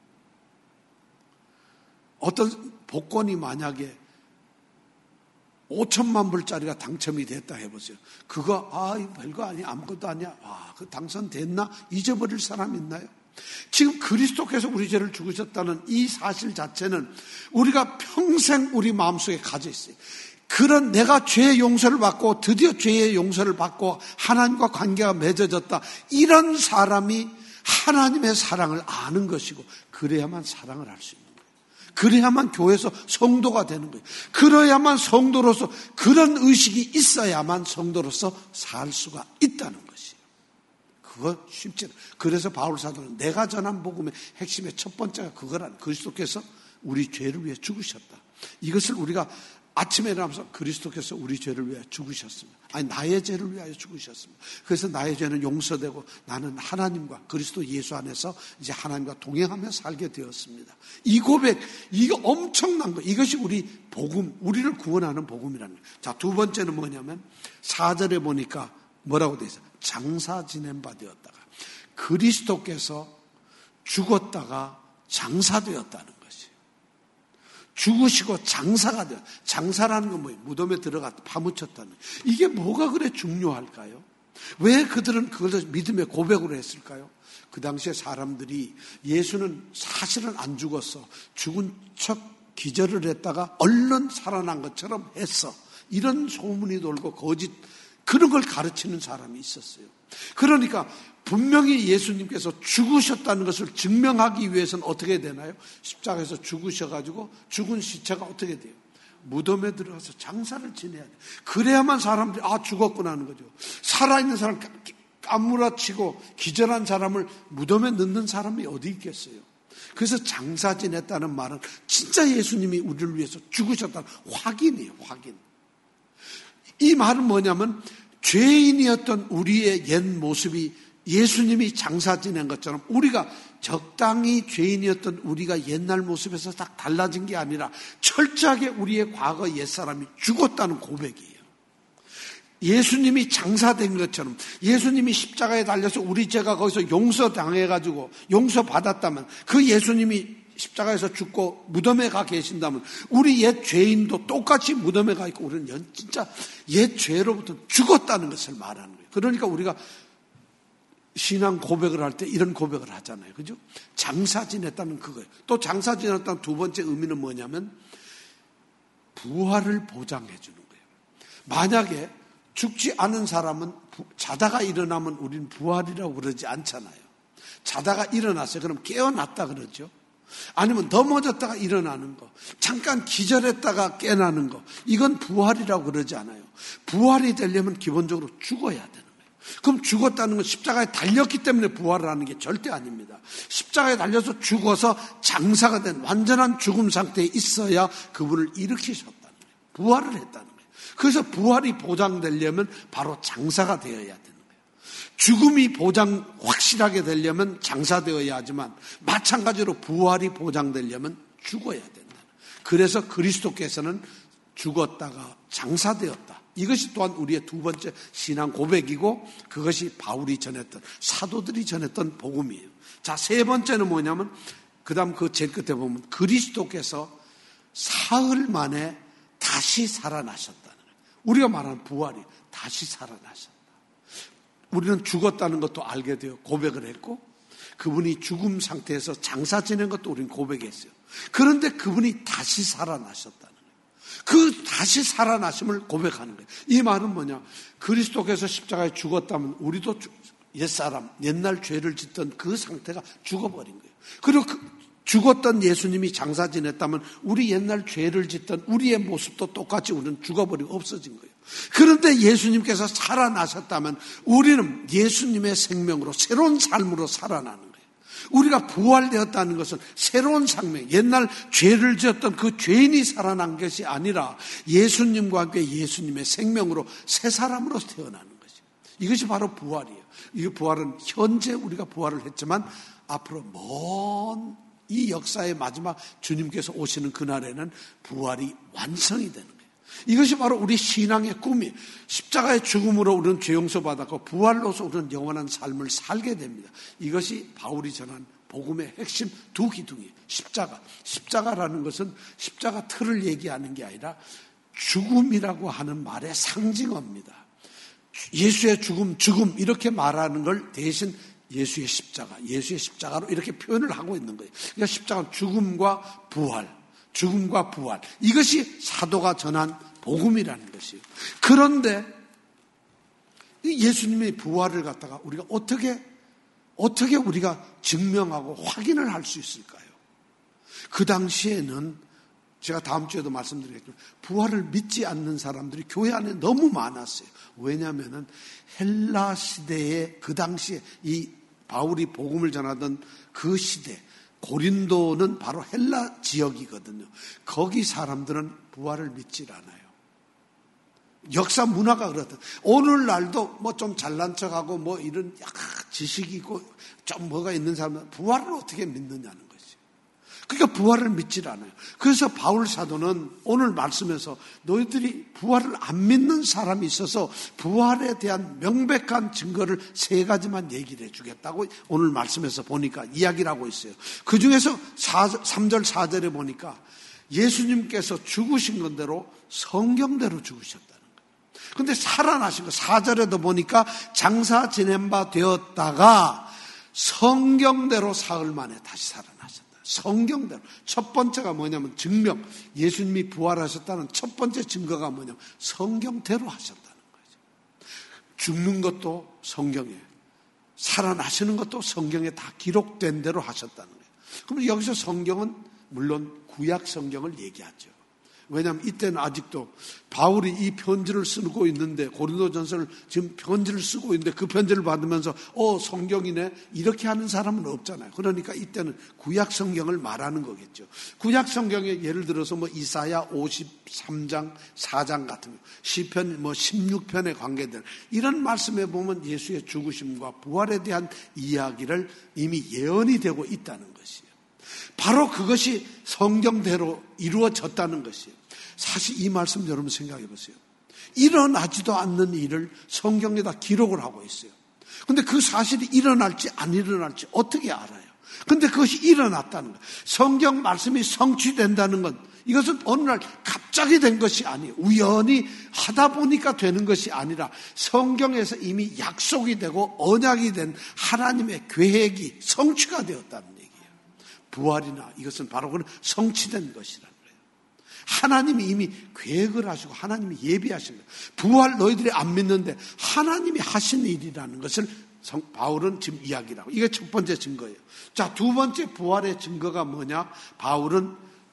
어떤 복권이 만약에 5천만 불짜리가 당첨이 됐다 해보세요. 그거 이거 별거 아니야. 아무것도 아니야. 그 당선됐나? 잊어버릴 사람 있나요? 지금 그리스도께서 우리 죄를 죽으셨다는 이 사실 자체는 우리가 평생 우리 마음속에 가져 있어요. 그런 내가 죄의 용서를 받고 드디어 죄의 용서를 받고 하나님과 관계가 맺어졌다. 이런 사람이 하나님의 사랑을 아는 것이고 그래야만 사랑을 할 수 있는 거예요. 그래야만 교회에서 성도가 되는 거예요. 그래야만 성도로서 그런 의식이 있어야만 성도로서 살 수가 있다는 것이에요. 그거 쉽지 않아요. 그래서 바울 사도는 내가 전한 복음의 핵심의 첫 번째가 그거란 그리스도께서 우리 죄를 위해 죽으셨다. 이것을 우리가 아침에 일어나면서 그리스도께서 우리 죄를 위해 죽으셨습니다. 나의 죄를 위하여 죽으셨습니다. 그래서 나의 죄는 용서되고 나는 하나님과 그리스도 예수 안에서 이제 하나님과 동행하며 살게 되었습니다. 이 고백, 이게 엄청난 거. 이것이 우리 복음, 우리를 구원하는 복음이라는 거예요. 자, 두 번째는 뭐냐면 4절에 보니까 뭐라고 되어 있어요? 장사 지낸 바 되었다가 그리스도께서 죽었다가 장사되었다는 거예요. 죽으시고 장사가 돼요. 장사라는 건 뭐예요? 무덤에 들어가 파묻혔다는 거예요. 이게 뭐가 그래 중요할까요? 왜 그들은 그걸 믿음의 고백으로 했을까요? 그 당시에 사람들이 예수는 사실은 안 죽었어. 죽은 척 기절을 했다가 얼른 살아난 것처럼 했어. 이런 소문이 돌고 거짓 그런 걸 가르치는 사람이 있었어요. 그러니까 분명히 예수님께서 죽으셨다는 것을 증명하기 위해서는 어떻게 되나요? 십자가에서 죽으셔가지고 죽은 시체가 어떻게 돼요? 무덤에 들어가서 장사를 지내야 돼요. 그래야만 사람들이 죽었구나 하는 거죠. 살아있는 사람 까무라치고 기절한 사람을 무덤에 넣는 사람이 어디 있겠어요? 그래서 장사 지냈다는 말은 진짜 예수님이 우리를 위해서 죽으셨다는 확인이에요. 확인. 이 말은 뭐냐면 죄인이었던 우리의 옛 모습이 예수님이 장사 지낸 것처럼 우리가 적당히 죄인이었던 우리가 옛날 모습에서 딱 달라진 게 아니라 철저하게 우리의 과거 옛사람이 죽었다는 고백이에요. 예수님이 장사된 것처럼 예수님이 십자가에 달려서 우리 죄가 거기서 용서당해가지고 용서받았다면 그 예수님이 십자가에서 죽고 무덤에 가 계신다면 우리 옛 죄인도 똑같이 무덤에 가 있고 우리는 진짜 옛 죄로부터 죽었다는 것을 말하는 거예요. 그러니까 우리가 신앙 고백을 할 때 이런 고백을 하잖아요. 그죠? 장사 지냈다는 그거예요. 또 장사 지냈다는 두 번째 의미는 뭐냐면 부활을 보장해 주는 거예요. 만약에 죽지 않은 사람은 자다가 일어나면 우리는 부활이라고 그러지 않잖아요. 자다가 일어났어요. 그럼 깨어났다 그러죠. 아니면 넘어졌다가 일어나는 거, 잠깐 기절했다가 깨나는 거, 이건 부활이라고 그러지 않아요. 부활이 되려면 기본적으로 죽어야 되는 거예요. 그럼 죽었다는 건 십자가에 달렸기 때문에 부활을 하는 게 절대 아닙니다. 십자가에 달려서 죽어서 장사가 된 완전한 죽음 상태에 있어야 그분을 일으키셨다는 거예요. 부활을 했다는 거예요. 그래서 부활이 보장되려면 바로 장사가 되어야 되는 거예요. 죽음이 확실하게 되려면 장사되어야 하지만 마찬가지로 부활이 보장되려면 죽어야 된다. 그래서 그리스도께서는 죽었다가 장사되었다. 이것이 또한 우리의 두 번째 신앙 고백이고 그것이 바울이 전했던 사도들이 전했던 복음이에요. 자, 세 번째는 뭐냐면 그 다음 그 제일 끝에 보면 그리스도께서 사흘 만에 다시 살아나셨다는 거예요. 우리가 말하는 부활이 다시 살아나셨다. 우리는 죽었다는 것도 알게 되어 고백을 했고 그분이 죽음 상태에서 장사 지낸 것도 우리는 고백했어요. 그런데 그분이 다시 살아나셨다는 거예요. 그 다시 살아나심을 고백하는 거예요. 이 말은 뭐냐? 그리스도께서 십자가에 죽었다면 우리도 옛사람, 옛날 죄를 짓던 그 상태가 죽어버린 거예요. 그리고 죽었던 예수님이 장사 지냈다면 우리 옛날 죄를 짓던 우리의 모습도 똑같이 우리는 죽어버리고 없어진 거예요. 그런데 예수님께서 살아나셨다면 우리는 예수님의 생명으로 새로운 삶으로 살아나는 거예요. 우리가 부활되었다는 것은 새로운 생명, 옛날 죄를 지었던 그 죄인이 살아난 것이 아니라 예수님과 함께 예수님의 생명으로 새 사람으로 태어나는 것이죠. 이것이 바로 부활이에요. 이 부활은 현재 우리가 부활을 했지만 앞으로 먼 이 역사의 마지막 주님께서 오시는 그날에는 부활이 완성이 되는 거예요. 이것이 바로 우리 신앙의 꿈이에요. 십자가의 죽음으로 우리는 죄 용서받았고 부활로서 우리는 영원한 삶을 살게 됩니다. 이것이 바울이 전한 복음의 핵심 두 기둥이에요. 십자가라는 것은 십자가 틀을 얘기하는 게 아니라 죽음이라고 하는 말의 상징어입니다. 예수의 죽음 이렇게 말하는 걸 대신 예수의 십자가로 이렇게 표현을 하고 있는 거예요. 그러니까 십자가는 죽음과 부활. 이것이 사도가 전한 복음이라는 것이에요. 그런데 예수님의 부활을 갖다가 우리가 어떻게 우리가 증명하고 확인을 할 수 있을까요? 그 당시에는 제가 다음 주에도 말씀드리겠지만 부활을 믿지 않는 사람들이 교회 안에 너무 많았어요. 왜냐하면 헬라 시대의 그 당시에 이 바울이 복음을 전하던 그 시대 고린도는 바로 헬라 지역이거든요. 거기 사람들은 부활을 믿질 않아요. 역사 문화가 그렇다. 오늘날도 뭐 좀 잘난 척하고 뭐 이런 약간 지식이 있고 좀 뭐가 있는 사람은 부활을 어떻게 믿느냐는 거지. 그러니까 부활을 믿질 않아요. 그래서 바울 사도는 오늘 말씀에서 너희들이 부활을 안 믿는 사람이 있어서 부활에 대한 명백한 증거를 세 가지만 얘기를 해주겠다고 오늘 말씀에서 보니까 이야기를 하고 있어요. 그 중에서 3절 4절에 보니까 예수님께서 죽으신 건대로 성경대로 죽으셨다는 거예요. 그런데 살아나신 거 4절에도 보니까 장사 지낸 바 되었다가 성경대로 사흘 만에 다시 살아나셨다. 성경대로. 첫 번째가 뭐냐면 증명. 예수님이 부활하셨다는 첫 번째 증거가 뭐냐면 성경대로 하셨다는 거죠. 죽는 것도 성경에, 살아나시는 것도 성경에 다 기록된 대로 하셨다는 거예요. 그럼 여기서 성경은 물론 구약 성경을 얘기하죠. 왜냐하면 이때는 아직도 바울이 이 편지를 쓰고 있는데 고린도전서를 지금 편지를 쓰고 있는데 그 편지를 받으면서 성경이네 이렇게 하는 사람은 없잖아요. 그러니까 이때는 구약 성경을 말하는 거겠죠. 구약 성경에 예를 들어서 뭐 이사야 53장 4장 같은 거, 시편 뭐 16편에 관계된 이런 말씀에 보면 예수의 죽으심과 부활에 대한 이야기를 이미 예언이 되고 있다는 것이에요. 바로 그것이 성경대로 이루어졌다는 것이에요. 사실 이 말씀 여러분 생각해 보세요. 일어나지도 않는 일을 성경에다 기록을 하고 있어요. 그런데 그 사실이 일어날지 안 일어날지 어떻게 알아요? 그런데 그것이 일어났다는 거예요. 성경 말씀이 성취된다는 건 이것은 어느 날 갑자기 된 것이 아니에요. 우연히 하다 보니까 되는 것이 아니라 성경에서 이미 약속이 되고 언약이 된 하나님의 계획이 성취가 되었다는 얘기예요. 부활이나 이것은 바로 그런 성취된 것이라는 거예요. 하나님이 이미 계획을 하시고 하나님이 예비하신 거예요. 부활 너희들이 안 믿는데 하나님이 하신 일이라는 것을 바울은 지금 이야기를 하고 이게 첫 번째 증거예요. 자, 두 번째 부활의 증거가 뭐냐? 바울은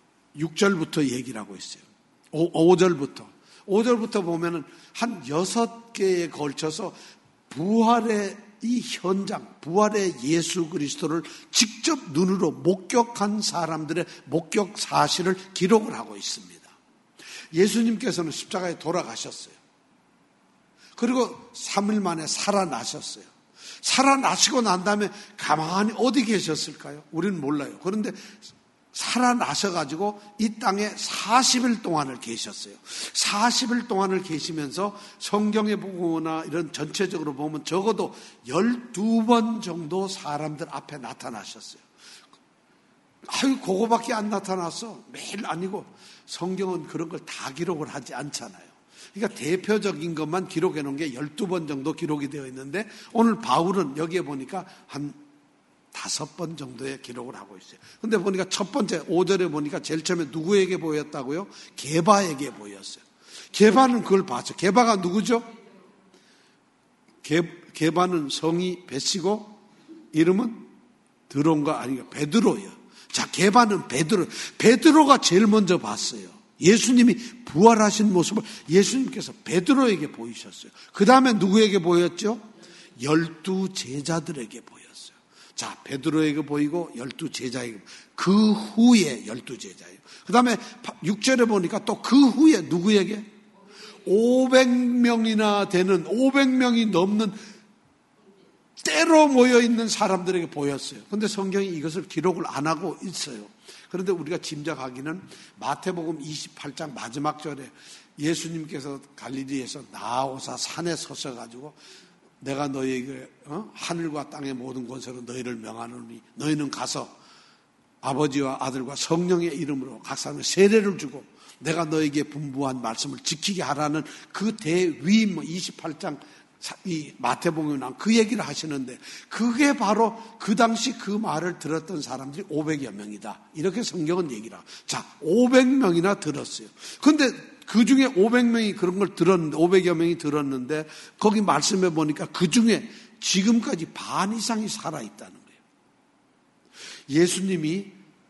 6절부터 얘기를 하고 있어요. 5절부터 보면은 한 6개에 걸쳐서 부활의 이 현장, 부활의 예수 그리스도를 직접 눈으로 목격한 사람들의 목격 사실을 기록을 하고 있습니다. 예수님께서는 십자가에 돌아가셨어요. 그리고 3일 만에 살아나셨어요. 살아나시고 난 다음에 가만히 어디 계셨을까요? 우리는 몰라요. 그런데 살아나셔가지고 이 땅에 40일 동안을 계셨어요. 40일 동안을 계시면서 성경에 보거나 이런 전체적으로 보면 적어도 12번 정도 사람들 앞에 나타나셨어요. 아유, 그거밖에 안 나타났어. 매일 아니고 성경은 그런 걸 다 기록을 하지 않잖아요. 그러니까 대표적인 것만 기록해 놓은 게 12번 정도 기록이 되어 있는데 오늘 바울은 여기에 보니까 한 5번 정도의 기록을 하고 있어요. 근데 보니까 첫 번째 5절에 보니까 제일 처음에 누구에게 보였다고요? 게바에게 보였어요. 게바는 그걸 봤죠. 게바가 누구죠? 게바는 성이 베시고 이름은 드론가 아니가 베드로예요. 자, 게바는 베드로. 베드로가 제일 먼저 봤어요. 예수님이 부활하신 모습을 예수님께서 베드로에게 보이셨어요. 그 다음에 누구에게 보였죠? 12 제자들에게 보였어요. 자, 베드로에게 보이고 12 제자에게, 그 후에 12 제자예요. 그 다음에 6절에 보니까 또 그 후에 누구에게? 500명이나 되는, 500명이 넘는 때로 모여있는 사람들에게 보였어요. 그런데 성경이 이것을 기록을 안 하고 있어요. 그런데 우리가 짐작하기는 마태복음 28장 마지막 절에 예수님께서 갈릴리에서 나오사 산에 서셔가지고 내가 너희에게 하늘과 땅의 모든 권세로 너희를 명하노니 너희는 가서 아버지와 아들과 성령의 이름으로 각 사람에 세례를 주고 내가 너에게 분부한 말씀을 지키게 하라는 그 대위임 28장 이 마태복음에 나온 그 얘기를 하시는데 그게 바로 그 당시 그 말을 들었던 사람들이 500여 명이다. 이렇게 성경은 얘기를 하고. 자, 500명이나 들었어요. 그런데 그 중에 500명이 그런 걸 들었는데 500여 명이 들었는데 거기 말씀해 보니까 그 중에 지금까지 반 이상이 살아있다는 거예요. 예수님이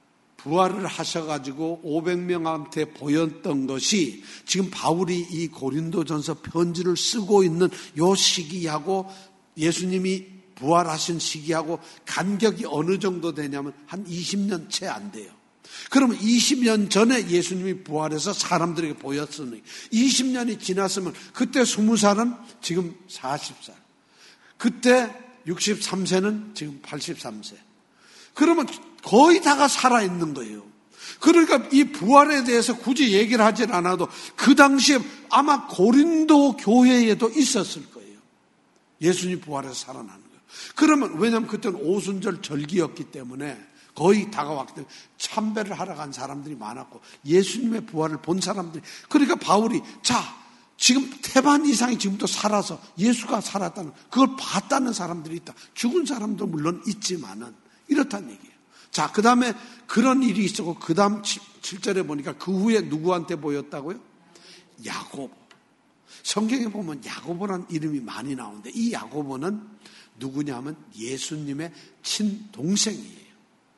부활을 하셔가지고 500명한테 보였던 것이 지금 바울이 이 고린도전서 편지를 쓰고 있는 요 시기하고 예수님이 부활하신 시기하고 간격이 어느 정도 되냐면 한 20년 채 안 돼요. 그러면 20년 전에 예수님이 부활해서 사람들에게 보였으니 20년이 지났으면 그때 20살은 지금 40살. 그때 63세는 지금 83세. 그러면 거의 다가 살아있는 거예요. 그러니까 이 부활에 대해서 굳이 얘기를 하진 않아도 그 당시에 아마 고린도 교회에도 있었을 거예요. 예수님 부활해서 살아나는 거예요. 그러면 왜냐하면 그때는 오순절 절기였기 때문에 거의 다가왔기 때문에 참배를 하러 간 사람들이 많았고 예수님의 부활을 본 사람들이 그러니까 바울이 자 지금 태반 이상이 지금도 살아서 예수가 살았다는 그걸 봤다는 사람들이 있다. 죽은 사람도 물론 있지만은 이렇다는 얘기예요. 자, 그 다음에 그런 일이 있었고, 그 다음 7절에 보니까 그 후에 누구한테 보였다고요? 야고보. 성경에 보면 야고보라는 이름이 많이 나오는데 이 야고보는 누구냐면 예수님의 친동생이에요.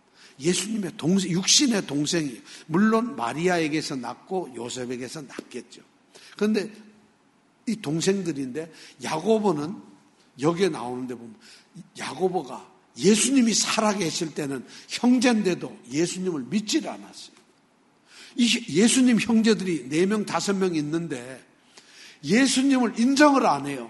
예수님의 동생, 육신의 동생이에요. 물론 마리아에게서 낳고 요셉에게서 낳겠죠. 그런데 이 동생들인데 야고보는 여기에 나오는데 보면 야고보가 예수님이 살아계실 때는 형제인데도 예수님을 믿지를 않았어요. 이 예수님 형제들이 4명, 5명 있는데 예수님을 인정을 안 해요.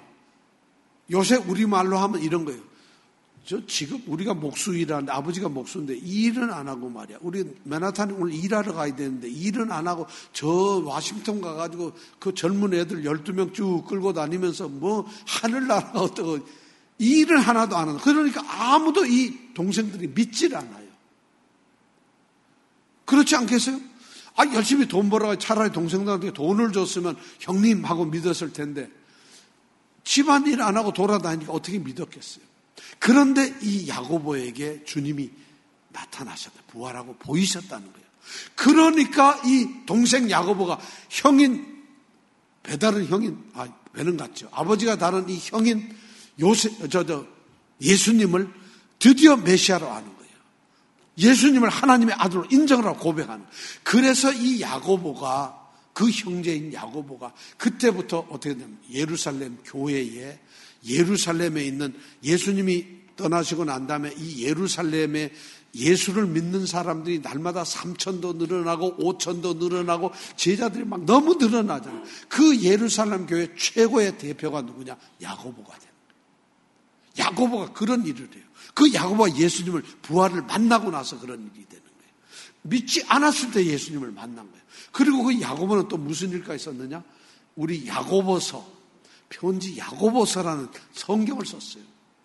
요새 우리말로 하면 이런 거예요. 저 지금 우리가 목수 일하는데 아버지가 목수인데 일은 안 하고 말이야. 우리 맨하탄에 오늘 일하러 가야 되는데 일은 안 하고 저 워싱턴 가가지고 그 젊은 애들 12명 쭉 끌고 다니면서 뭐 하늘나라가 어떠고 일을 하나도 안 하는. 그러니까 아무도 이 동생들이 믿질 않아요. 그렇지 않겠어요? 아, 열심히 돈 벌어가 차라리 동생들한테 돈을 줬으면 형님하고 믿었을 텐데 집안일 안 하고 돌아다니니까 어떻게 믿었겠어요? 그런데 이 야고보에게 주님이 나타나셨다. 부활하고 보이셨다는 거예요. 그러니까 이 동생 야고보가 형인, 배다른 형인, 배는 같죠. 아버지가 다른 이 형인 예수님을 드디어 메시아로 아는 거예요. 예수님을 하나님의 아들로 인정을 하고 고백하는 거예요. 그래서 이 야고보가, 그 형제인 야고보가 그때부터 어떻게 되냐면 예루살렘 교회에 예루살렘에 있는 예수님이 떠나시고 난 다음에 이 예루살렘에 예수를 믿는 사람들이 날마다 3,000도 늘어나고 5,000도 늘어나고 제자들이 막 너무 늘어나잖아요. 그 예루살렘 교회 최고의 대표가 누구냐? 야고보가 됩니다. 야고보가 그런 일을 해요. 그 야고보가 예수님을 부활을 만나고 나서 그런 일이 되는 거예요. 믿지 않았을 때 예수님을 만난 거예요. 그리고 그 야고보는 또 무슨 일가 있었느냐? 우리 야고보서, 편지 야고보서라는 성경을 썼어요.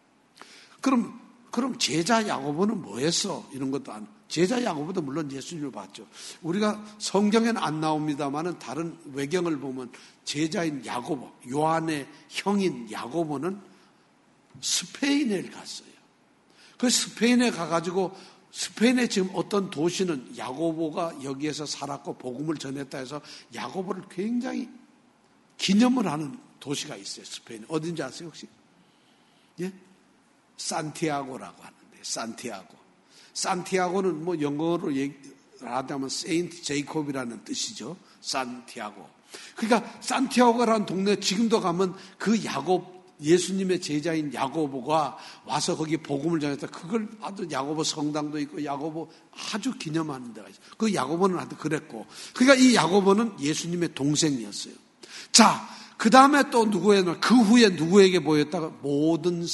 그럼 제자 야고보는 뭐 했어? 이런 것도 제자 야고보도 물론 예수님을 봤죠. 우리가 성경에는 안 나옵니다만은 다른 외경을 보면 제자인 야고보, 요한의 형인 야고보는 스페인에 갔어요. 그 스페인에 가가지고 스페인에 지금 어떤 도시는 야고보가 여기에서 살았고 복음을 전했다 해서 야고보를 굉장히 기념을 하는 도시가 있어요. 스페인에. 어딘지 아세요 혹시? 예? 산티아고라고 하는데 산티아고는 뭐 영어로 얘기하자면 세인트 제이콥이라는 뜻이죠. 산티아고. 그러니까 산티아고라는 동네 지금도 가면 그 예수님의 제자인 야고보가 와서 거기 복음을 전했다. 그걸 아주 야고보 성당도 있고 야고보 아주 기념하는 데가 있어요. 그 야고보는 하여튼 그랬고. 그러니까 이 야고보는 예수님의 동생이었어요. 자, 그 다음에 또 그 후에 누구에게 보였다가 모든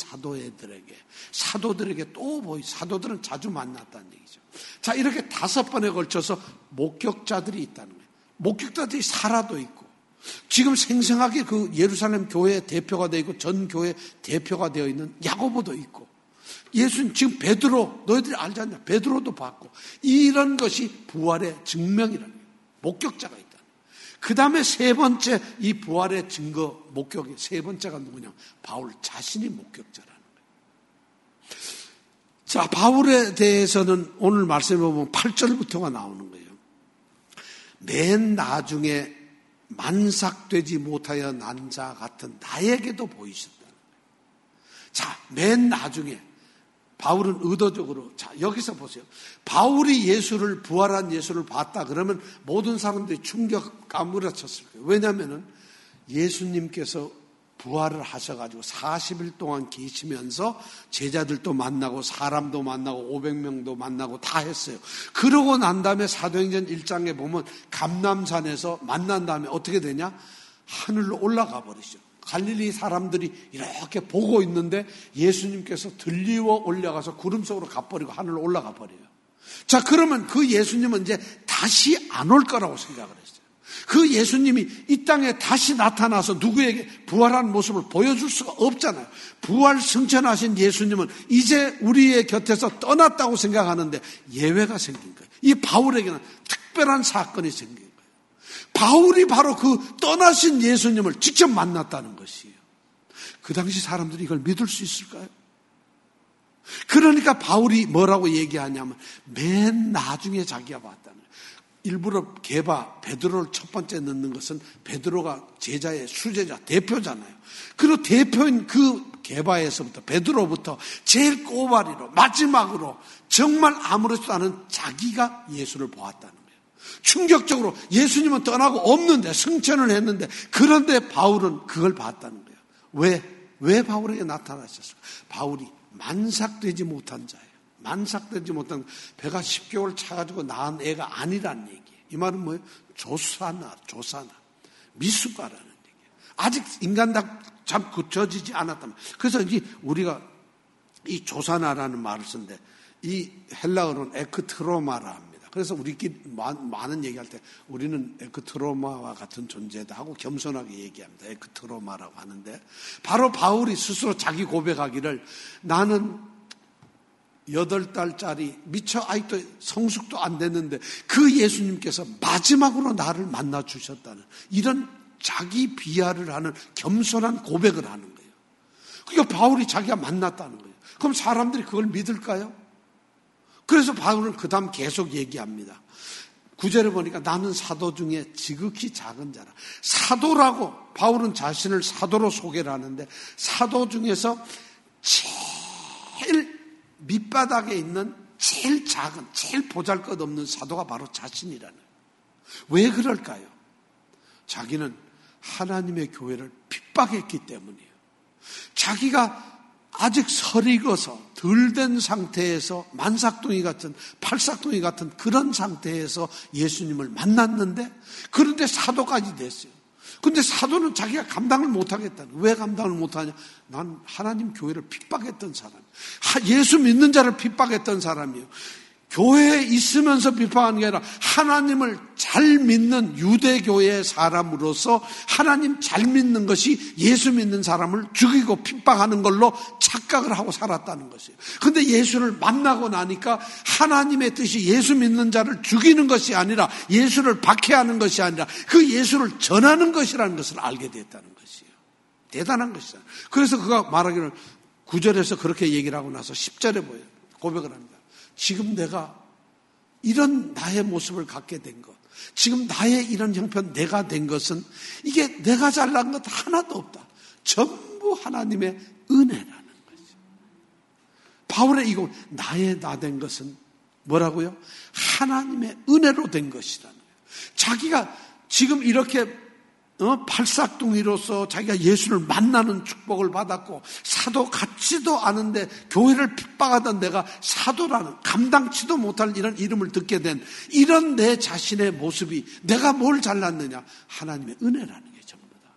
사도들에게 또 사도들은 자주 만났다는 얘기죠. 자, 이렇게 5번에 걸쳐서 목격자들이 있다는 거예요. 목격자들이 사라도 있고, 지금 생생하게 그 예루살렘 교회의 대표가 되어 있고, 전 교회 대표가 되어 있는 야고보도 있고, 예수님 지금 베드로, 너희들이 알지 않냐? 베드로도 봤고, 이런 것이 부활의 증명이라는 거예요. 목격자가 있다. 그 다음에 3번째 이 부활의 증거 목격이 3번째가 누구냐? 바울 자신이 목격자라는 거예요. 자, 바울에 대해서는 오늘 말씀해 보면 8절부터가 나오는 거예요. 맨 나중에 만삭되지 못하여 난 자 같은 나에게도 보이셨다는 거예요. 자, 맨 나중에 바울은 의도적으로, 자, 여기서 보세요. 바울이 부활한 예수를 봤다 그러면 모든 사람들이 충격 까무러쳤을 거예요. 왜냐하면 예수님께서 부활을 하셔가지고 40일 동안 계시면서 제자들도 만나고 사람도 만나고 500명도 만나고 다 했어요. 그러고 난 다음에 사도행전 1장에 보면 감람산에서 만난 다음에 어떻게 되냐? 하늘로 올라가 버리죠. 갈릴리 사람들이 이렇게 보고 있는데 예수님께서 들리워 올라가서 구름 속으로 가버리고 하늘로 올라가 버려요. 자, 그러면 그 예수님은 이제 다시 안 올 거라고 생각을 했어요. 그 예수님이 이 땅에 다시 나타나서 누구에게 부활한 모습을 보여줄 수가 없잖아요. 부활 승천하신 예수님은 이제 우리의 곁에서 떠났다고 생각하는데 예외가 생긴 거예요. 이 바울에게는 특별한 사건이 생긴 거예요. 바울이 바로 그 떠나신 예수님을 직접 만났다는 것이에요. 그 당시 사람들이 이걸 믿을 수 있을까요? 그러니까 바울이 뭐라고 얘기하냐면 맨 나중에 자기가 봤다는 거예요. 일부러 베드로를 첫 번째 넣는 것은 베드로가 제자의 수제자, 대표잖아요. 그리고 대표인 그 게바에서부터 베드로부터 제일 꼬바리로 마지막으로 정말 아무렇지도 않은 자기가 예수를 보았다는 거예요. 충격적으로 예수님은 떠나고 없는데 승천을 했는데 그런데 바울은 그걸 봤다는 거예요. 왜 바울에게 나타나셨을까? 바울이 만삭되지 못한 자예요. 만삭되지 못한 배가 10개월 차가지고 낳은 애가 아니라는 얘기예요. 이 말은 뭐예요? 조사나 미숙아라는 얘기예요. 아직 인간답 참 굳혀지지 않았다면. 그래서 이제 우리가 이 조사나라는 말을 쓰는데 이 헬라어로는 에크트로마라 합니다. 그래서 우리끼리 많은 얘기할 때 우리는 에크트로마와 같은 존재다 하고 겸손하게 얘기합니다. 에크트로마라고 하는데 바로 바울이 스스로 자기 고백하기를 나는 8달짜리 미처 아직도 성숙도 안 됐는데 그 예수님께서 마지막으로 나를 만나 주셨다는 이런 자기 비하를 하는 겸손한 고백을 하는 거예요. 그러니까 바울이 자기가 만났다는 거예요. 그럼 사람들이 그걸 믿을까요? 그래서 바울은 그 다음 계속 얘기합니다. 9절에 보니까 나는 사도 중에 지극히 작은 자라. 사도라고 바울은 자신을 사도로 소개를 하는데 사도 중에서 제일 밑바닥에 있는 제일 작은 제일 보잘것없는 사도가 바로 자신이라는 거예요. 왜 그럴까요? 자기는 하나님의 교회를 핍박했기 때문이에요. 자기가 아직 설익어서 덜 된 상태에서 만삭둥이 같은, 팔삭둥이 같은 그런 상태에서 예수님을 만났는데, 그런데 사도까지 됐어요. 근데 사도는 자기가 감당을 못하겠다는 거예요. 왜 감당을 못하냐? 난 하나님 교회를 핍박했던 사람, 예수 믿는 자를 핍박했던 사람이에요. 교회에 있으면서 핍박하는 게 아니라 하나님을 잘 믿는 유대교회의 사람으로서 하나님 잘 믿는 것이 예수 믿는 사람을 죽이고 핍박하는 걸로 착각을 하고 살았다는 것이에요. 그런데 예수를 만나고 나니까 하나님의 뜻이 예수 믿는 자를 죽이는 것이 아니라, 예수를 박해하는 것이 아니라 그 예수를 전하는 것이라는 것을 알게 됐다는 것이에요. 대단한 것이잖아요. 그래서 그가 말하기를 9절에서 그렇게 얘기를 하고 나서 10절에 보여요. 고백을 합니다. 지금 내가 이런 나의 모습을 갖게 된 것, 지금 나의 이런 형편 내가 된 것은 이게 내가 잘난 것 하나도 없다. 전부 하나님의 은혜라는 거죠. 바울의 이거 나의 나 된 것은 뭐라고요? 하나님의 은혜로 된 것이라는 거예요. 자기가 지금 이렇게 팔싹둥이로서 자기가 예수를 만나는 축복을 받았고, 사도 같지도 않은데 교회를 핍박하던 내가 사도라는 감당치도 못할 이런 이름을 듣게 된 이런 내 자신의 모습이 내가 뭘 잘났느냐? 하나님의 은혜라는 게 전부 다.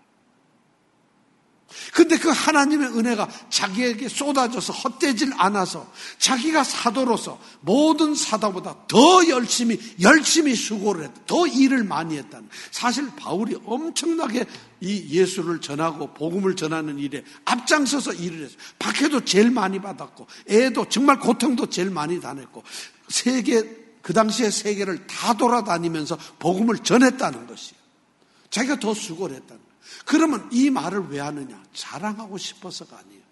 근데 그 하나님의 은혜가 자기에게 쏟아져서 헛되질 않아서 자기가 사도로서 모든 사도보다 더 열심히 수고를 했다. 더 일을 많이 했다는. 사실 바울이 엄청나게 이 예수를 전하고 복음을 전하는 일에 앞장서서 일을 했어요. 박해도 제일 많이 받았고, 애도 정말 고통도 제일 많이 당했고, 그 당시에 세계를 다 돌아다니면서 복음을 전했다는 것이에요. 자기가 더 수고를 했다는 거예요. 그러면 이 말을 왜 하느냐? 자랑하고 싶어서가 아니에요.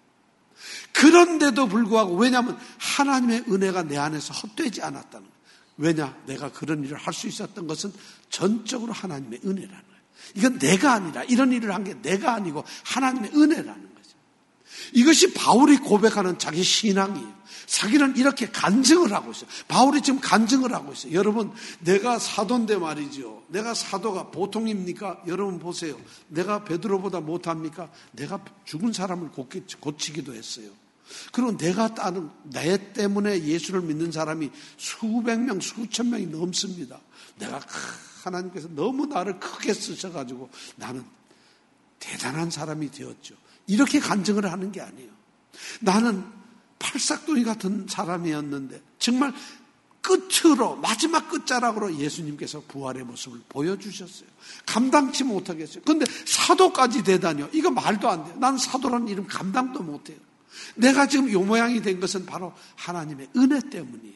그런데도 불구하고, 왜냐하면 하나님의 은혜가 내 안에서 헛되지 않았다는 거예요. 왜냐? 내가 그런 일을 할 수 있었던 것은 전적으로 하나님의 은혜라는 거예요. 이건 내가 아니라, 이런 일을 한 게 내가 아니고 하나님의 은혜라는 거죠. 이것이 바울이 고백하는 자기 신앙이에요. 자기는 이렇게 간증을 하고 있어요. 바울이 지금 간증을 하고 있어요. 여러분, 내가 사도인데 말이죠. 내가 사도가 보통입니까? 여러분 보세요. 내가 베드로보다 못합니까? 내가 죽은 사람을 고치기도 했어요. 그리고 내가 따는, 내 때문에 예수를 믿는 사람이 수백 명, 수천 명이 넘습니다. 내가 하나님께서 너무 나를 크게 쓰셔가지고 나는 대단한 사람이 되었죠. 이렇게 간증을 하는 게 아니에요. 나는 팔싹둥이 같은 사람이었는데 정말 끝으로, 마지막 끝자락으로 예수님께서 부활의 모습을 보여주셨어요. 감당치 못하겠어요. 그런데 사도까지 되다니요. 이거 말도 안 돼요. 나는 사도라는 이름 감당도 못해요. 내가 지금 이 모양이 된 것은 바로 하나님의 은혜 때문이에요.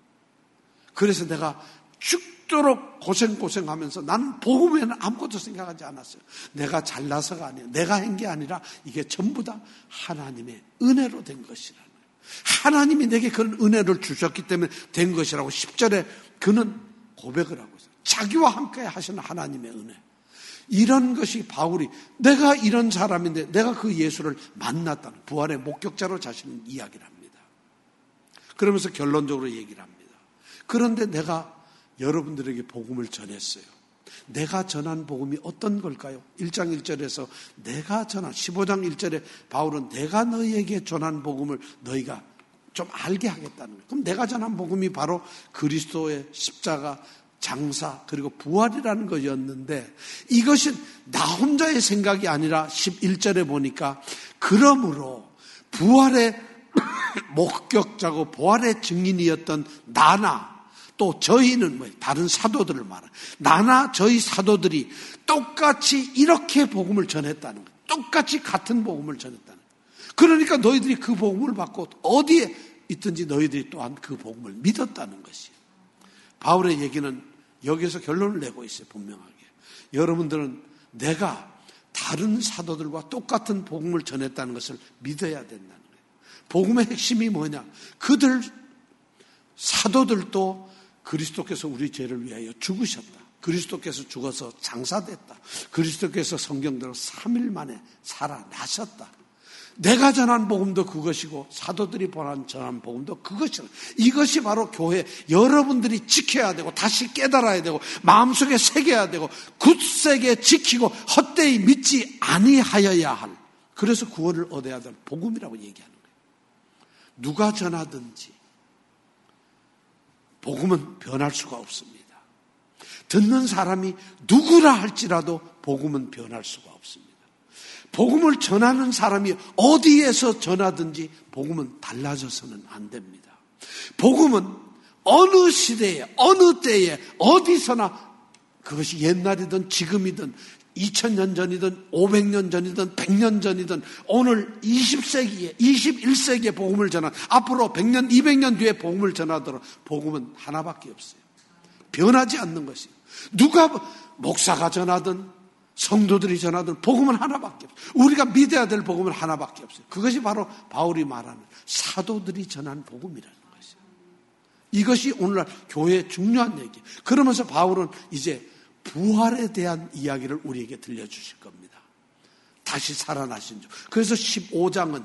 그래서 내가 죽도록 고생하면서 나는 복음에는 아무것도 생각하지 않았어요. 내가 잘나서가 아니에요. 내가 한 게 아니라 이게 전부 다 하나님의 은혜로 된 것이라는 거예요. 하나님이 내게 그런 은혜를 주셨기 때문에 된 것이라고 10절에 그는 고백을 하고 있어요. 자기와 함께 하시는 하나님의 은혜. 이런 것이 바울이, 내가 이런 사람인데 내가 그 예수를 만났다는 부활의 목격자로 자신은 이야기를 합니다. 그러면서 결론적으로 얘기를 합니다. 그런데 내가 여러분들에게 복음을 전했어요. 내가 전한 복음이 어떤 걸까요? 1장 1절에서 내가 전한, 15장 1절에 바울은 내가 너희에게 전한 복음을 너희가 좀 알게 하겠다는 거예요. 그럼 내가 전한 복음이 바로 그리스도의 십자가, 장사, 그리고 부활이라는 것이었는데, 이것은 나 혼자의 생각이 아니라 11절에 보니까 그러므로 부활의 목격자고 부활의 증인이었던 나나, 또 저희는 다른 사도들을 말해요. 나나 저희 사도들이 똑같이 이렇게 복음을 전했다는 거예요. 똑같이 같은 복음을 전했다는 거예요. 그러니까 너희들이 그 복음을 받고 어디에 있든지 너희들이 또한 그 복음을 믿었다는 것이에요. 바울의 얘기는 여기에서 결론을 내고 있어요. 분명하게. 여러분들은 내가 다른 사도들과 똑같은 복음을 전했다는 것을 믿어야 된다는 거예요. 복음의 핵심이 뭐냐? 그들 사도들도 그리스도께서 우리 죄를 위하여 죽으셨다. 그리스도께서 죽어서 장사됐다. 그리스도께서 성경대로 3일 만에 살아나셨다. 내가 전한 복음도 그것이고 사도들이 전한 복음도 그것이다. 이것이 바로 교회, 여러분들이 지켜야 되고 다시 깨달아야 되고 마음속에 새겨야 되고 굳세게 지키고 헛되이 믿지 아니하여야 할 그래서 구원을 얻어야 될 복음이라고 얘기하는 거예요. 누가 전하든지 복음은 변할 수가 없습니다. 듣는 사람이 누구라 할지라도 복음은 변할 수가 없습니다. 복음을 전하는 사람이 어디에서 전하든지 복음은 달라져서는 안 됩니다. 복음은 어느 시대에, 어느 때에, 어디서나 그것이 옛날이든 지금이든 2000년 전이든 500년 전이든 100년 전이든 오늘 20세기에 21세기에 복음을 전한 앞으로 100년 200년 뒤에 복음을 전하도록 복음은 하나밖에 없어요. 변하지 않는 것이에요. 누가 목사가 전하든 성도들이 전하든 복음은 하나밖에 없어요. 우리가 믿어야 될 복음은 하나밖에 없어요. 그것이 바로 바울이 말하는 사도들이 전한 복음이라는 것이에요. 이것이 오늘날 교회의 중요한 얘기예요. 그러면서 바울은 이제 부활에 대한 이야기를 우리에게 들려주실 겁니다. 다시 살아나신 주. 그래서 15장은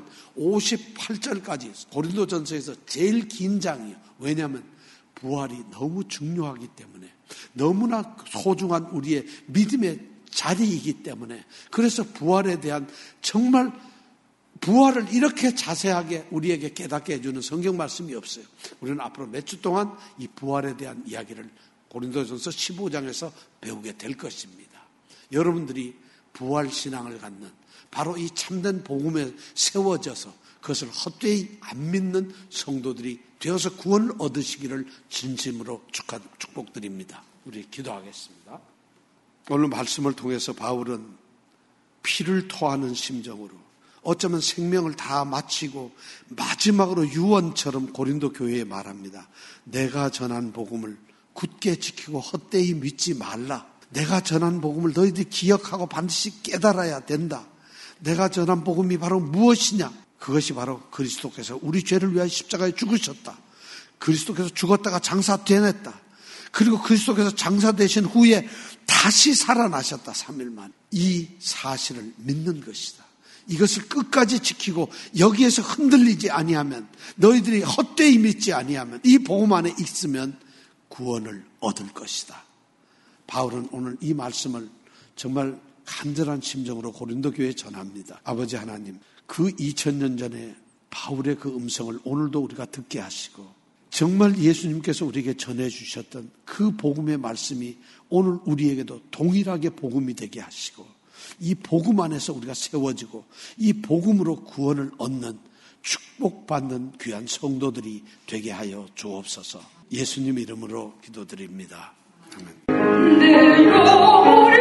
58절까지 고린도전서에서 제일 긴 장이에요. 왜냐하면 부활이 너무 중요하기 때문에, 너무나 소중한 우리의 믿음의 자리이기 때문에, 그래서 부활에 대한 정말 부활을 이렇게 자세하게 우리에게 깨닫게 해주는 성경 말씀이 없어요. 우리는 앞으로 몇 주 동안 이 부활에 대한 이야기를 고린도전서 15장에서 배우게 될 것입니다. 여러분들이 부활신앙을 갖는 바로 이 참된 복음에 세워져서 그것을 헛되이 안 믿는 성도들이 되어서 구원을 얻으시기를 진심으로 축복드립니다. 우리 기도하겠습니다. 오늘 말씀을 통해서 바울은 피를 토하는 심정으로, 어쩌면 생명을 다 마치고 마지막으로 유언처럼 고린도 교회에 말합니다. 내가 전한 복음을 굳게 지키고 헛되이 믿지 말라. 내가 전한 복음을 너희들이 기억하고 반드시 깨달아야 된다. 내가 전한 복음이 바로 무엇이냐? 그것이 바로 그리스도께서 우리 죄를 위하여 십자가에 죽으셨다. 그리스도께서 죽었다가 장사되냈다. 그리고 그리스도께서 장사되신 후에 다시 살아나셨다. 3일 만에. 이 사실을 믿는 것이다. 이것을 끝까지 지키고 여기에서 흔들리지 아니하면, 너희들이 헛되이 믿지 아니하면, 이 복음 안에 있으면 구원을 얻을 것이다. 바울은 오늘 이 말씀을 정말 간절한 심정으로 고린도 교회에 전합니다. 아버지 하나님, 그 2000년 전에 바울의 그 음성을 오늘도 우리가 듣게 하시고, 정말 예수님께서 우리에게 전해주셨던 그 복음의 말씀이 오늘 우리에게도 동일하게 복음이 되게 하시고, 이 복음 안에서 우리가 세워지고 이 복음으로 구원을 얻는 축복받는 귀한 성도들이 되게 하여 주옵소서. 예수님 이름으로 기도드립니다. 아멘. 내 영혼이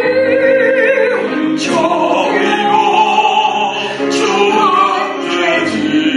정의가 주만되지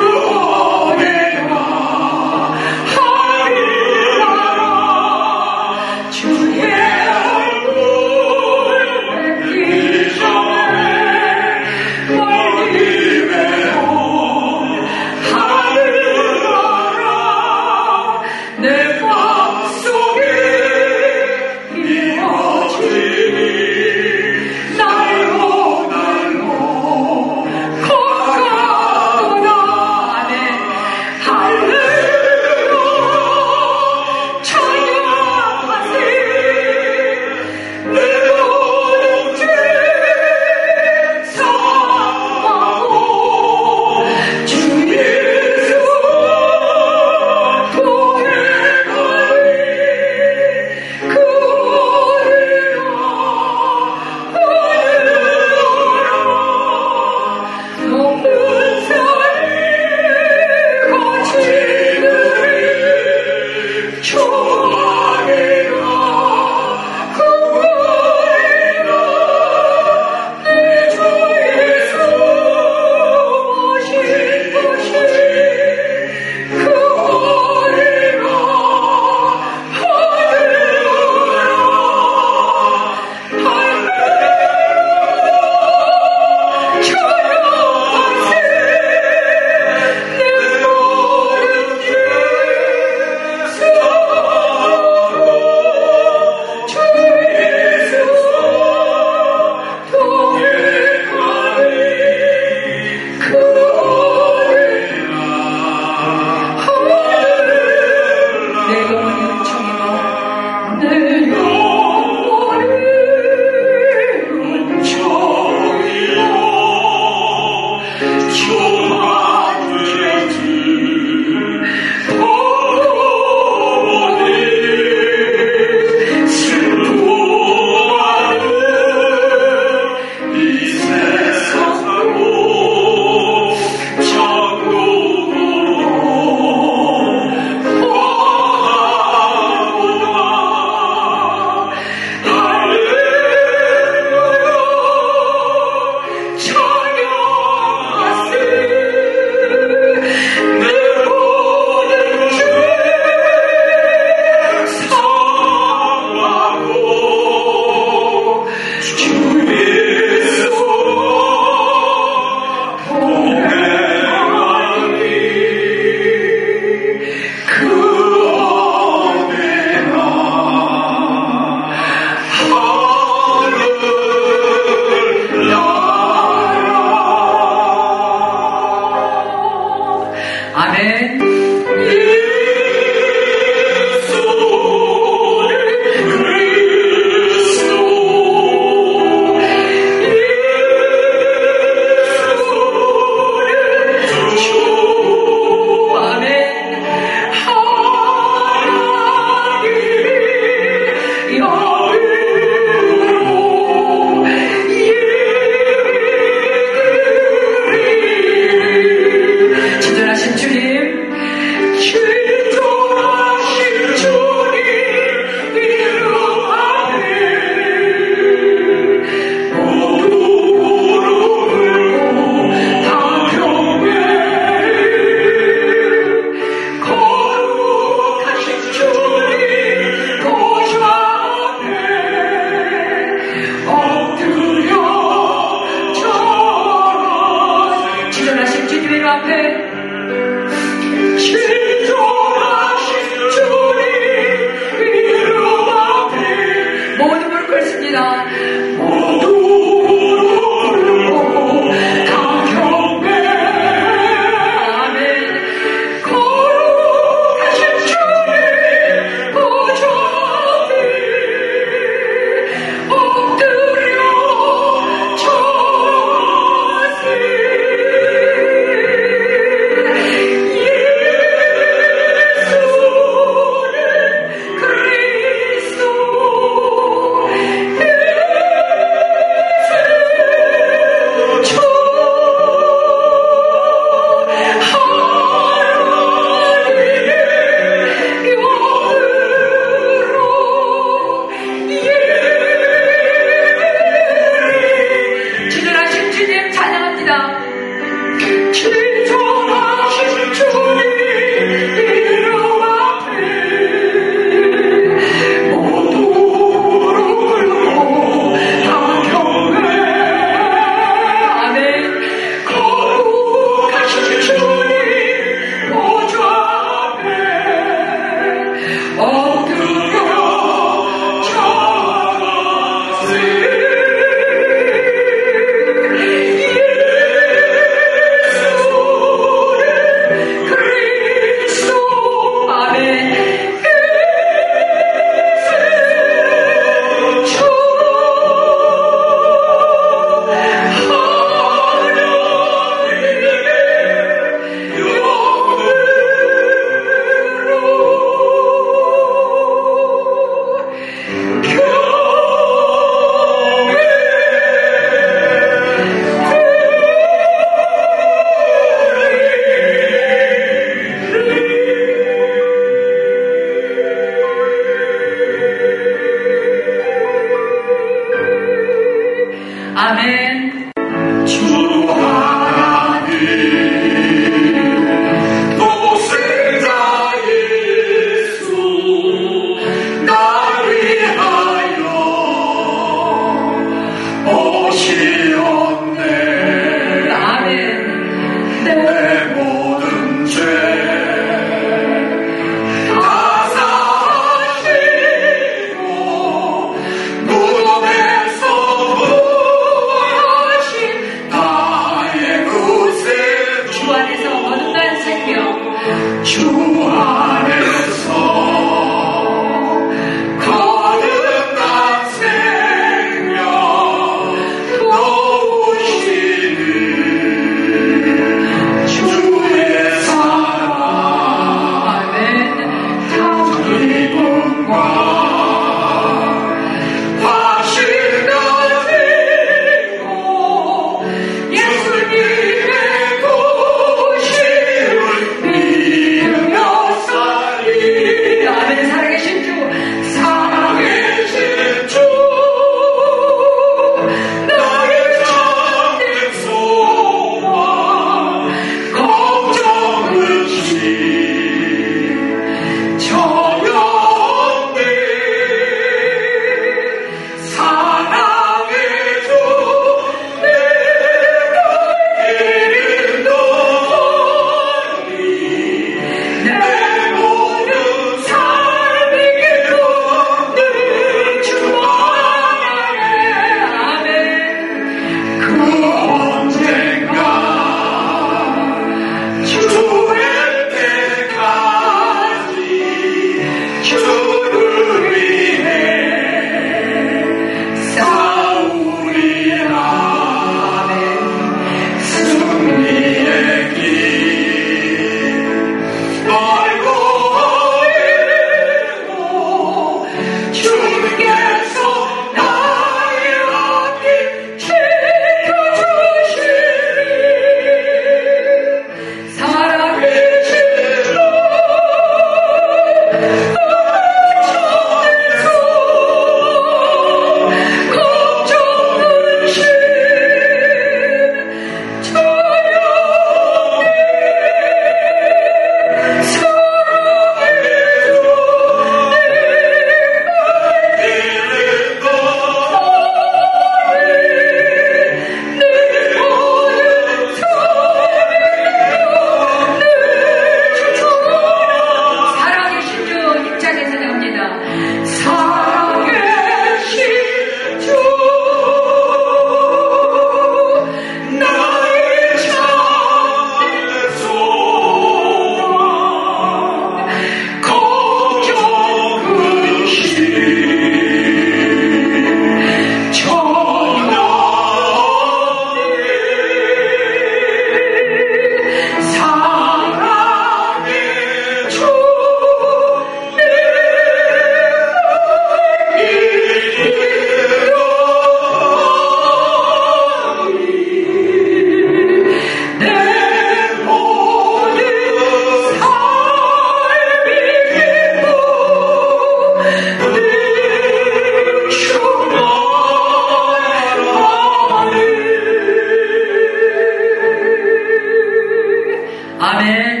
아멘.